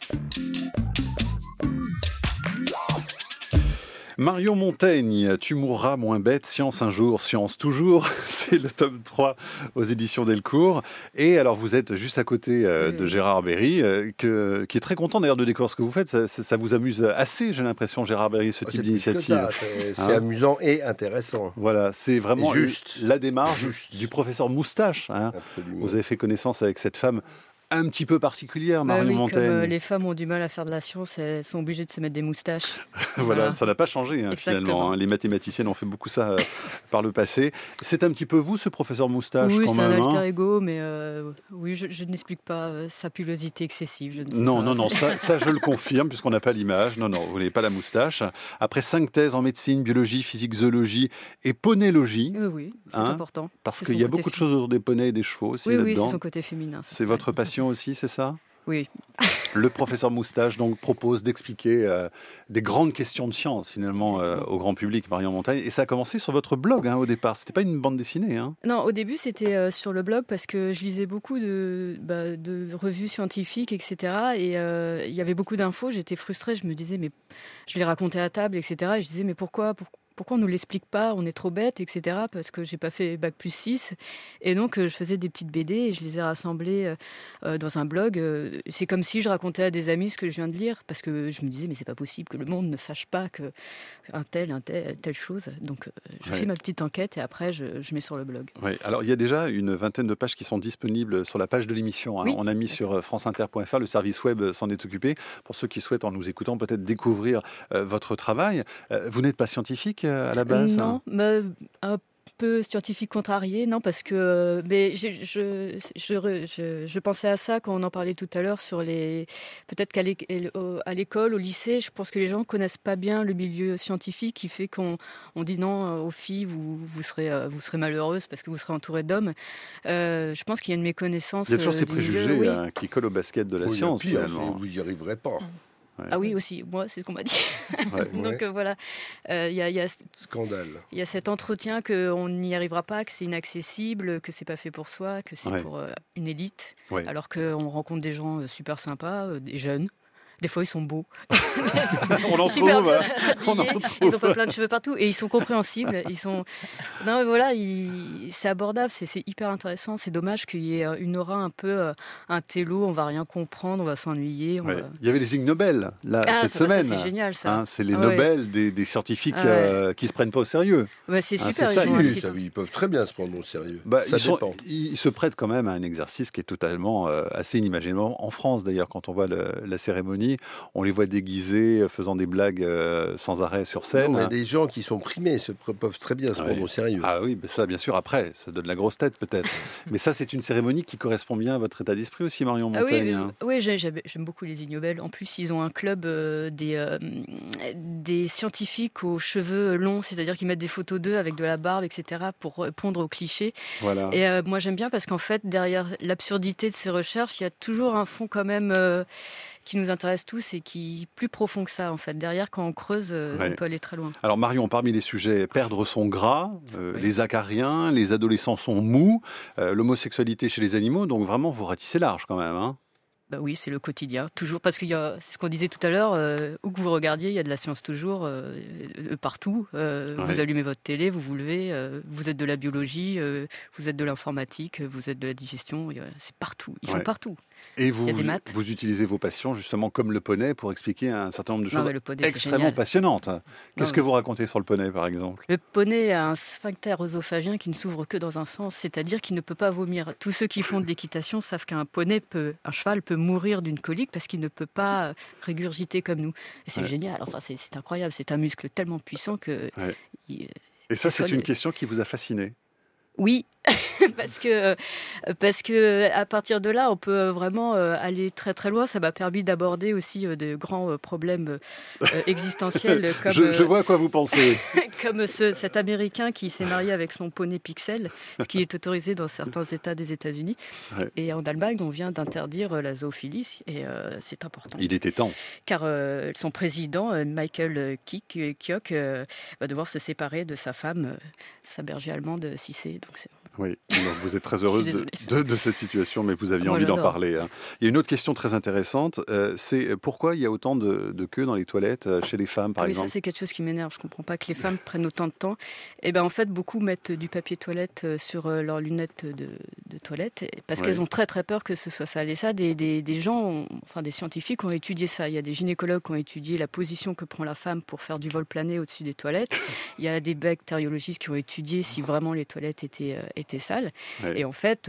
Marion Montaigne, Tu mourras moins bête, science un jour, science toujours. C'est le tome 3 aux éditions Delcourt. Et alors, vous êtes juste à côté de Gérard Berry, qui est très content d'ailleurs de découvrir ce que vous faites. Ça vous amuse assez, j'ai l'impression, Gérard Berry, ce type d'initiative. C'est amusant et intéressant. Voilà, c'est vraiment la démarche du professeur Moustache. Absolument. Vous avez fait connaissance avec cette femme un petit peu particulière, Marion Montaigne. Comme les femmes ont du mal à faire de la science, elles sont obligées de se mettre des moustaches. Voilà, ça n'a pas changé finalement. Les mathématiciennes ont fait beaucoup ça par le passé. C'est un petit peu vous, ce professeur Moustache, oui, quand même. Oui, c'est un alter ego, mais oui, je n'explique pas sa pilosité excessive. Non, ça je le confirme, puisqu'on n'a pas l'image. Non, vous n'avez pas la moustache. Après 5 thèses en médecine, biologie, physique, zoologie et ponélogie. Oui, c'est important. Parce qu'il y a beaucoup de choses autour des poneys et des chevaux aussi là-dedans. Oui, c'est son côté féminin. C'est votre passion aussi, c'est ça ? Oui. Le professeur Moustache donc propose d'expliquer des grandes questions de science finalement au grand public, Marion Montaigne. Et ça a commencé sur votre blog au départ. C'était pas une bande dessinée. Non, au début c'était sur le blog parce que je lisais beaucoup de revues scientifiques, etc. Et il y avait beaucoup d'infos. J'étais frustrée. Je me disais mais je les racontais à table, etc. Et je disais mais pourquoi on ne nous l'explique pas, on est trop bêtes, etc. Parce que j'ai pas fait Bac+6. Et donc, je faisais des petites BD et je les ai rassemblées dans un blog. C'est comme si je racontais à des amis ce que je viens de lire. Parce que je me disais, mais c'est pas possible que le monde ne sache pas que telle chose. Donc, je fais ma petite enquête et après, je mets sur le blog. Oui. Alors, il y a déjà une vingtaine de pages qui sont disponibles sur la page de l'émission. Oui. On a mis sur franceinter.fr, le service web s'en est occupé. Pour ceux qui souhaitent, en nous écoutant, peut-être découvrir votre travail. Vous n'êtes pas scientifique à la base? Non, mais un peu scientifique contrarié, non, parce que mais je pensais à ça quand on en parlait tout à l'heure sur peut-être qu'à l'école, au lycée, je pense que les gens connaissent pas bien le milieu scientifique, qui fait qu'on dit non aux filles, vous serez malheureuse parce que vous serez entourée d'hommes. Je pense qu'il y a une méconnaissance. Il y a toujours ces préjugés qui collent au basket de la science. Pire, vous n'y arriverez pas. Ouais. Ah oui, aussi, moi, c'est ce qu'on m'a dit. Donc voilà, il y a scandale. Il y a cet entretien qu'on n'y arrivera pas, que c'est inaccessible, que c'est pas fait pour soi, que c'est pour une élite, alors qu'on rencontre des gens super sympas, des jeunes. Des fois, ils sont beaux. On en trouve. Ils ont pas plein de cheveux partout et ils sont compréhensibles. Non, mais voilà, c'est abordable, c'est hyper intéressant. C'est dommage qu'il y ait une aura un peu un télo. On va rien comprendre, on va s'ennuyer. Il y avait les Ig Nobel cette semaine. C'est génial ça. C'est les Nobel des scientifiques qui se prennent pas au sérieux. C'est super. Ils peuvent très bien se prendre au sérieux. Ils se prêtent quand même à un exercice qui est totalement assez inimaginable. En France d'ailleurs, quand on voit la cérémonie, on les voit déguisés, faisant des blagues sans arrêt sur scène. Il y a des gens qui sont primés, peuvent très bien se prendre au sérieux. Ah oui, ça bien sûr, après, ça donne la grosse tête peut-être. Mais ça, c'est une cérémonie qui correspond bien à votre état d'esprit aussi, Marion Montaigne. Oui, j'aime beaucoup les Ig Nobel. En plus, ils ont un club des scientifiques aux cheveux longs, c'est-à-dire qu'ils mettent des photos d'eux avec de la barbe, etc., pour répondre aux clichés. Voilà. Et moi, j'aime bien parce qu'en fait, derrière l'absurdité de ces recherches, il y a toujours un fond quand même qui nous intéresse tous et qui est plus profond que ça, en fait. Derrière, quand on creuse, on peut aller très loin. Alors Marion, parmi les sujets, perdre son gras, les acariens, les adolescents sont mous, l'homosexualité chez les animaux, donc vraiment, vous ratissez large quand même, Bah oui, c'est le quotidien, toujours, parce c'est ce qu'on disait tout à l'heure, où que vous regardiez, il y a de la science toujours, partout. Vous allumez votre télé, vous levez, vous êtes de la biologie, vous êtes de l'informatique, vous êtes de la digestion, c'est partout, ils sont partout. Et il y a des maths. vous utilisez vos passions justement comme le poney pour expliquer un certain nombre de choses poney, extrêmement passionnantes. Qu'est-ce que vous racontez sur le poney, par exemple? Le poney a un sphincter œsophagien qui ne s'ouvre que dans un sens, c'est-à-dire qu'il ne peut pas vomir. Tous ceux qui font de l'équitation savent qu'un cheval peut mourir d'une colique parce qu'il ne peut pas régurgiter comme nous. Et c'est génial, enfin, c'est incroyable, c'est un muscle tellement puissant que... Et ça, c'est une question qui vous a fasciné? Oui, parce que à partir de là, on peut vraiment aller très très loin. Ça m'a permis d'aborder aussi de grands problèmes existentiels. Comme, je vois à quoi vous pensez. Comme cet Américain qui s'est marié avec son poney Pixel, ce qui est autorisé dans certains États des États-Unis. Et en Allemagne, on vient d'interdire la zoophilie, et c'est important. Il était temps. Car son président, Michael Kiok, va devoir se séparer de sa femme, sa berger allemande, Cissé. Donc oui, donc vous êtes très heureuse de cette situation, mais vous aviez envie d'en parler. Hein. Il y a une autre question très intéressante, c'est pourquoi il y a autant de queues dans les toilettes chez les femmes, par exemple? Ça, c'est quelque chose qui m'énerve. Je ne comprends pas que les femmes prennent autant de temps. Et ben, en fait, beaucoup mettent du papier toilette sur leurs lunettes de toilette parce qu'elles ont très très peur que ce soit sale. Et ça, des gens, des scientifiques ont étudié ça. Il y a des gynécologues qui ont étudié la position que prend la femme pour faire du vol plané au-dessus des toilettes. Il y a des bactériologistes qui ont étudié si vraiment les toilettes étaient sales. Et en fait,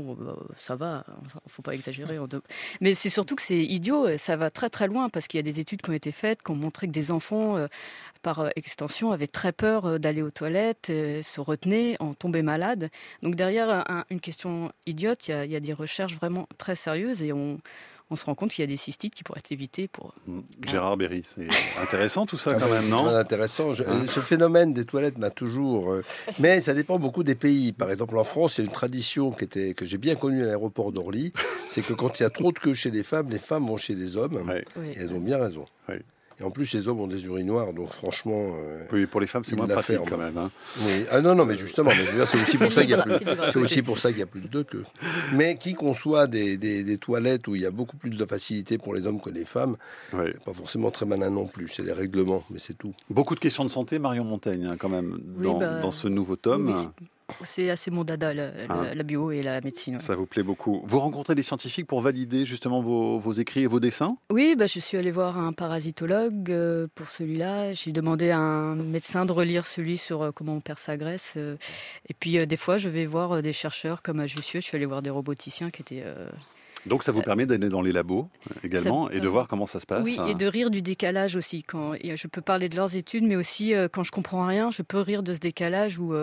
ça va, il ne faut pas exagérer. Mais c'est surtout que c'est idiot, ça va très très loin parce qu'il y a des études qui ont été faites qui ont montré que des enfants, par extension, avaient très peur d'aller aux toilettes, se retenaient, en tombaient malades. Donc derrière une question idiote, il y a des recherches vraiment très sérieuses et on se rend compte qu'il y a des cystites qui pourraient être évitées pour... Gérard Berry, c'est intéressant tout ça quand même, non? C'est très intéressant. Ce phénomène des toilettes m'a toujours... mais ça dépend beaucoup des pays. Par exemple, en France, il y a une tradition que j'ai bien connue à l'aéroport d'Orly, c'est que quand il y a trop de queues chez les femmes vont chez les hommes. Et elles ont bien raison. Et en plus, les hommes ont des urinoirs, donc franchement... oui, pour les femmes, c'est moins pratique quand même. Hein. Oui. Ah non, mais justement, c'est aussi pour ça qu'il y a plus. C'est aussi pour ça qu'il y a plus de queues. Mais qui conçoit des toilettes où il y a beaucoup plus de facilité pour les hommes que les femmes, c'est pas forcément très malin non plus. C'est les règlements, mais c'est tout. Beaucoup de questions de santé, Marion Montaigne, hein, quand même, dans ce nouveau tome. C'est assez mon dada, la bio et la médecine. Ouais. Ça vous plaît beaucoup. Vous rencontrez des scientifiques pour valider justement vos écrits et vos dessins? Oui, je suis allée voir un parasitologue pour celui-là. J'ai demandé à un médecin de relire celui sur comment on perd sa graisse. Et puis des fois, je vais voir des chercheurs comme à Jussieu. Je suis allée voir des roboticiens qui étaient... Donc ça vous permet d'aller dans les labos également et de voir comment ça se passe. Oui, et de rire du décalage aussi. Je peux parler de leurs études, mais aussi quand je comprends rien, je peux rire de ce décalage où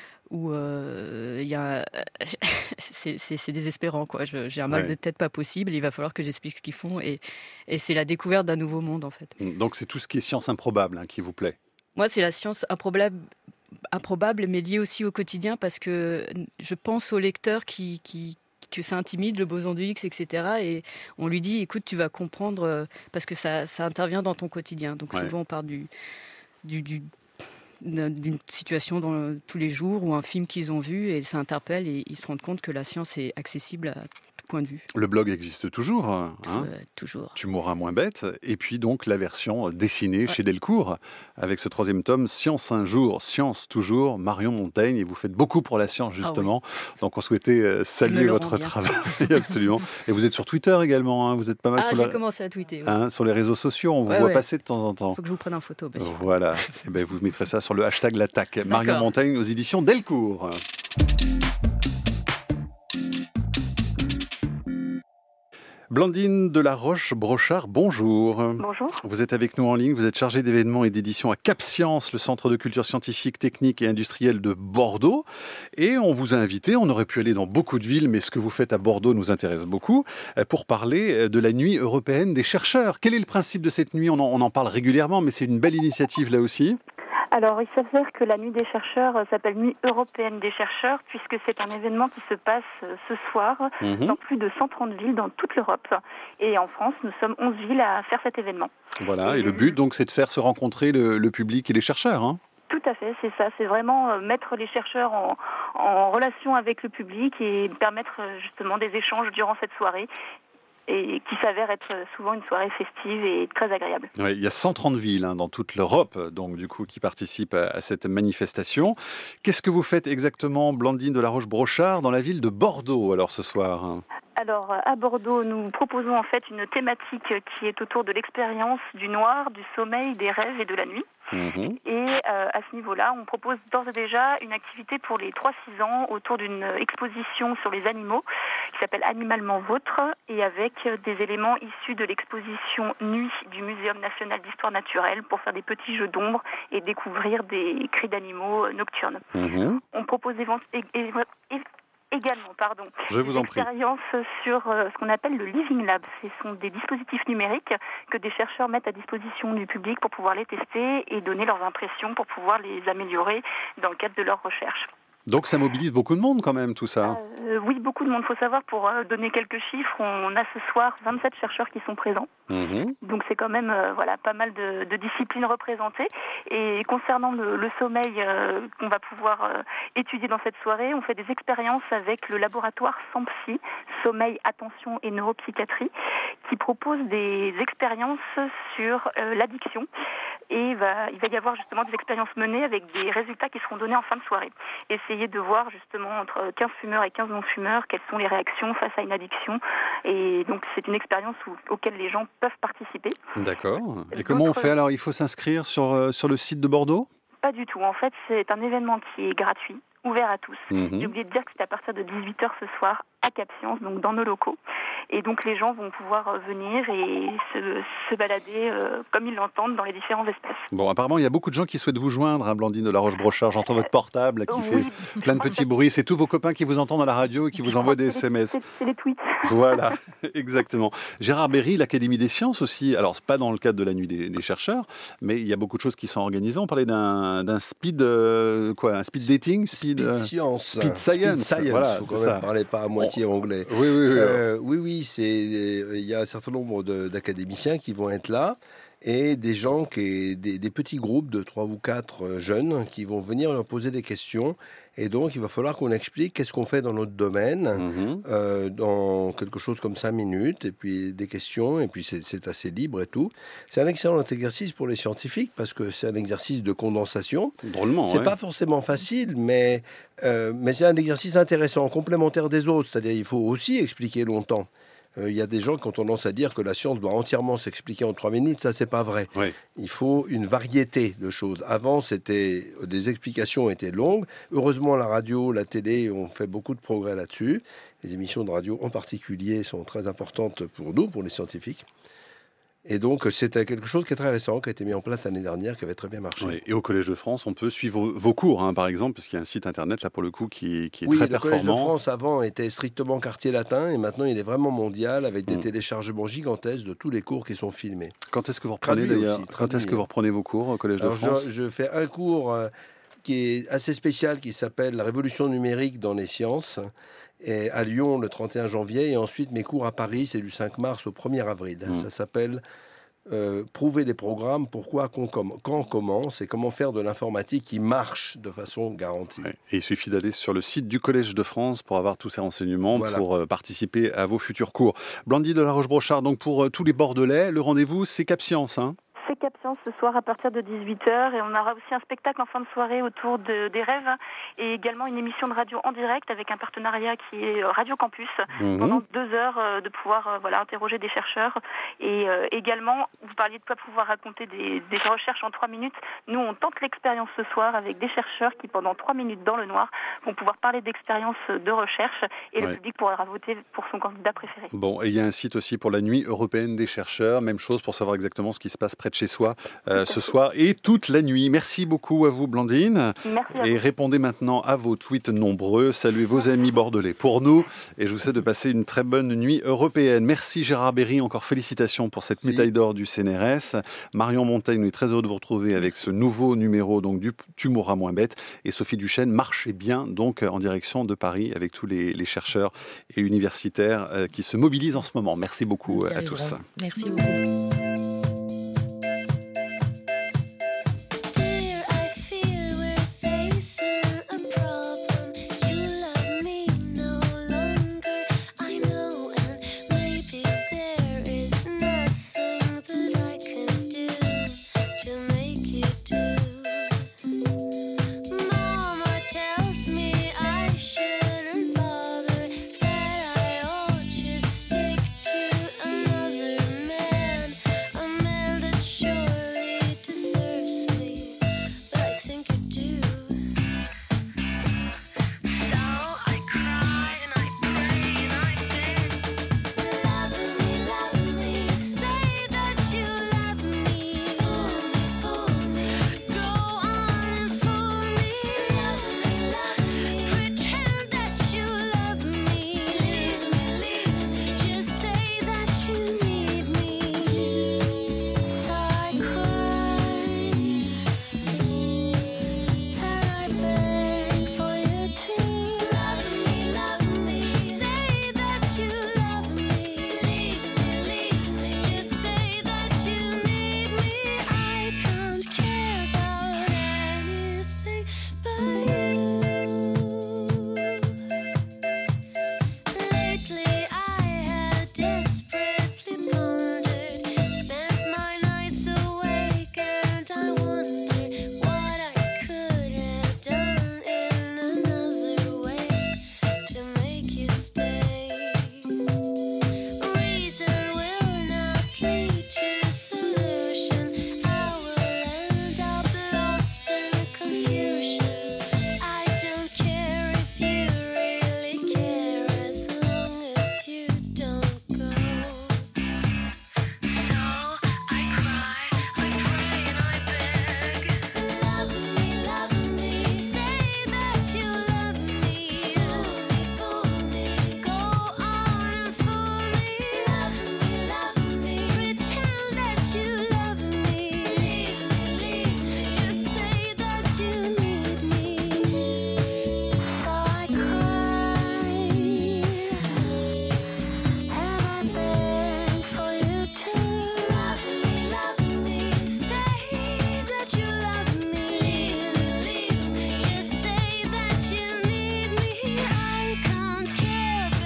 c'est désespérant, quoi. J'ai un mal de tête pas possible, il va falloir que j'explique ce qu'ils font et c'est la découverte d'un nouveau monde en fait. Donc c'est tout ce qui est science improbable qui vous plaît? Moi c'est la science improbable mais liée aussi au quotidien parce que je pense au lecteur que ça intimide, le boson de Higgs, etc. Et on lui dit, écoute, tu vas comprendre parce que ça intervient dans ton quotidien. Donc souvent on part d'une situation dans tous les jours ou un film qu'ils ont vu et ça interpelle et ils se rendent compte que la science est accessible à tout point de vue. Le blog existe toujours, hein, toujours. Tu mourras moins bête. Et puis donc la version dessinée chez Delcourt avec ce 3e tome, Science un jour, Science toujours, Marion Montaigne. Et vous faites beaucoup pour la science justement. Donc on souhaitait saluer votre travail. Absolument. Et vous êtes sur Twitter également. Hein. Vous êtes pas mal j'ai commencé à tweeter. Sur les réseaux sociaux. On vous voit passer de temps en temps. Il faut que je vous prenne en photo. Voilà. Et vous mettrez ça sur le hashtag l'attaque. Marion Montaigne aux éditions Delcourt. Blandine de la Roche-Brochard, bonjour. Bonjour. Vous êtes avec nous en ligne, vous êtes chargée d'événements et d'édition à Cap Science, le centre de culture scientifique, technique et industrielle de Bordeaux. Et on vous a invité, on aurait pu aller dans beaucoup de villes, mais ce que vous faites à Bordeaux nous intéresse beaucoup, pour parler de la nuit européenne des chercheurs. Quel est le principe de cette nuit ? On en parle régulièrement, mais c'est une belle initiative là aussi. Alors, il s'avère que la Nuit des chercheurs s'appelle Nuit européenne des chercheurs, puisque c'est un événement qui se passe ce soir dans plus de 130 villes dans toute l'Europe. Et en France, nous sommes 11 villes à faire cet événement. Voilà, et le but, donc, c'est de faire se rencontrer le public et les chercheurs, hein. Tout à fait, c'est ça. C'est vraiment mettre les chercheurs en relation avec le public et permettre justement des échanges durant cette soirée. Et qui s'avère être souvent une soirée festive et très agréable. Oui, il y a 130 villes dans toute l'Europe, donc du coup, qui participent à cette manifestation. Qu'est-ce que vous faites exactement, Blandine de la Roche-Brochard, dans la ville de Bordeaux, alors ce soir ? Alors, à Bordeaux, nous proposons en fait une thématique qui est autour de l'expérience du noir, du sommeil, des rêves et de la nuit. Et à ce niveau-là, on propose d'ores et déjà une activité pour les 3-6 ans autour d'une exposition sur les animaux qui s'appelle Animalement Vôtre et avec des éléments issus de l'exposition Nuit du Muséum national d'histoire naturelle pour faire des petits jeux d'ombre et découvrir des cris d'animaux nocturnes. On propose également, des expériences sur ce qu'on appelle le Living Lab. Ce sont des dispositifs numériques que des chercheurs mettent à disposition du public pour pouvoir les tester et donner leurs impressions pour pouvoir les améliorer dans le cadre de leurs recherches. Donc ça mobilise beaucoup de monde quand même, tout ça. Oui, beaucoup de monde. Il faut savoir, pour donner quelques chiffres, on a ce soir 27 chercheurs qui sont présents. Donc c'est quand même pas mal de disciplines représentées. Et concernant le sommeil qu'on va pouvoir étudier dans cette soirée, on fait des expériences avec le laboratoire SAMPSY, Sommeil, Attention et Neuropsychiatrie, qui propose des expériences sur l'addiction. Et il va y avoir justement des expériences menées avec des résultats qui seront donnés en fin de soirée. Essayer de voir justement entre 15 fumeurs et 15 non-fumeurs quelles sont les réactions face à une addiction. Et donc c'est une expérience auquel les gens peuvent participer. D'accord. Et comment on fait alors? Il faut s'inscrire sur le site de Bordeaux? Pas du tout. En fait, c'est un événement qui est gratuit, ouvert à tous. J'ai oublié de dire que c'est à partir de 18h ce soir à Cap Science, donc dans nos locaux. Et donc les gens vont pouvoir venir et se balader comme ils l'entendent dans les différents espaces. Bon, apparemment, il y a beaucoup de gens qui souhaitent vous joindre, hein, Blandine de La Roche-Brochard. J'entends votre portable qui fait plein de petits bruits. C'est tous vos copains qui vous entendent à la radio et qui vous envoient des SMS. C'est les tweets. Voilà, exactement. Gérard Berry, l'Académie des sciences aussi. Alors, c'est pas dans le cadre de la nuit des chercheurs, mais il y a beaucoup de choses qui sont organisées. On parlait d'un speed, un speed dating, speed science, speed science. Voilà, faut quand même parler pas à moitié anglais. Oui. Il y a un certain nombre d'académiciens qui vont être là et des gens, des petits groupes de 3 ou 4 jeunes qui vont venir leur poser des questions. Et donc, il va falloir qu'on explique qu'est-ce qu'on fait dans notre domaine dans quelque chose comme 5 minutes, et puis des questions, et puis c'est assez libre et tout. C'est un excellent exercice pour les scientifiques parce que c'est un exercice de condensation. Drôlement, c'est pas forcément facile, mais c'est un exercice intéressant, complémentaire des autres. C'est-à-dire, il faut aussi expliquer longtemps. Il y a des gens qui ont tendance à dire que la science doit entièrement s'expliquer en 3 minutes. Ça, c'est pas vrai. Il faut une variété de choses. Avant, les explications étaient longues. Heureusement, la radio, la télé ont fait beaucoup de progrès là-dessus. Les émissions de radio, en particulier, sont très importantes pour nous, pour les scientifiques. Et donc, c'était quelque chose qui est très récent, qui a été mis en place l'année dernière, qui avait très bien marché. Oui, et au Collège de France, on peut suivre vos cours, hein, par exemple, parce qu'il y a un site internet, là, pour le coup, qui est très performant. Oui, le Collège de France, avant, était strictement quartier latin, et maintenant, il est vraiment mondial, avec des téléchargements gigantesques de tous les cours qui sont filmés. Quand est-ce que vous reprenez, d'ailleurs, vous reprenez vos cours au Collège de France? Je fais un cours qui est assez spécial, qui s'appelle « La révolution numérique dans les sciences », et à Lyon le 31 janvier, et ensuite mes cours à Paris, c'est du 5 mars au 1er avril. Ça s'appelle Prouver les programmes, pourquoi, quand on commence, et comment faire de l'informatique qui marche de façon garantie. Et il suffit d'aller sur le site du Collège de France pour avoir tous ces renseignements, pour participer à vos futurs cours. Blandine de La Roche-Brochard, donc pour tous les Bordelais, le rendez-vous, c'est Cap Science, hein? C'est Cap Science ce soir à partir de 18h, et on aura aussi un spectacle en fin de soirée autour des rêves et également une émission de radio en direct avec un partenariat qui est Radio Campus pendant 2 heures de pouvoir interroger des chercheurs et également vous parliez de pas pouvoir raconter des recherches en 3 minutes. Nous on tente l'expérience ce soir avec des chercheurs qui pendant 3 minutes dans le noir vont pouvoir parler d'expériences de recherche et le public pourra voter pour son candidat préféré. Bon, et il y a un site aussi pour la nuit européenne des chercheurs, même chose pour savoir exactement ce qui se passe près de chez soi ce soir et toute la nuit. Merci beaucoup à vous, Blandine. Merci à et vous. Répondez maintenant à vos tweets nombreux. Saluez vos amis bordelais pour nous et je vous souhaite de passer une très bonne nuit européenne. Merci Gérard Berry, encore félicitations pour cette médaille d'or du CNRS. Marion Montaigne, nous est très heureux de vous retrouver avec ce nouveau numéro donc du Tu mourras moins bête, et Sophie Duchesne, marchez bien donc en direction de Paris avec tous les chercheurs et universitaires qui se mobilisent en ce moment. Merci beaucoup à tous. Merci beaucoup. Tells me I shouldn't bother, that I ought to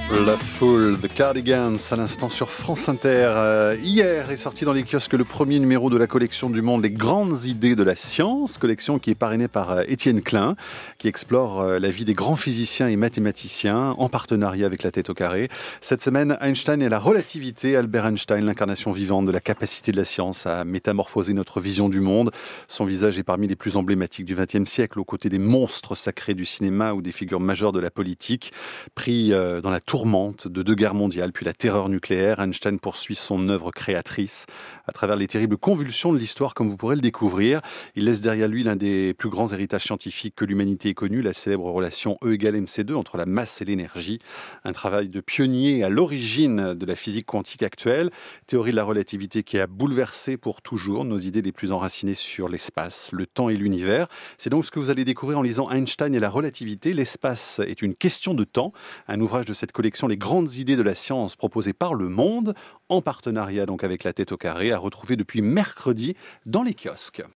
La foule, The Cardigans, à l'instant sur France Inter. Hier est sorti dans les kiosques le premier numéro de la collection du Monde, Les grandes idées de la science, collection qui est parrainée par Étienne Klein, qui explore la vie des grands physiciens et mathématiciens en partenariat avec la Tête au carré. Cette semaine, Einstein et la relativité. Albert Einstein, l'incarnation vivante de la capacité de la science à métamorphoser notre vision du monde. Son visage est parmi les plus emblématiques du XXe siècle, aux côtés des monstres sacrés du cinéma ou des figures majeures de la politique. Pris dans la tourmente de 2 guerres mondiales, puis la terreur nucléaire, Einstein poursuit son œuvre créatrice à travers les terribles convulsions de l'histoire, comme vous pourrez le découvrir. Il laisse derrière lui l'un des plus grands héritages scientifiques que l'humanité ait connu, la célèbre relation E = mc2 entre la masse et l'énergie. Un travail de pionnier à l'origine de la physique quantique actuelle, théorie de la relativité qui a bouleversé pour toujours nos idées les plus enracinées sur l'espace, le temps et l'univers. C'est donc ce que vous allez découvrir en lisant Einstein et la relativité. L'espace est une question de temps, un ouvrage de cette collection Les grandes idées de la science proposé par Le Monde, en partenariat donc avec la Tête au carré, à retrouver depuis mercredi dans les kiosques.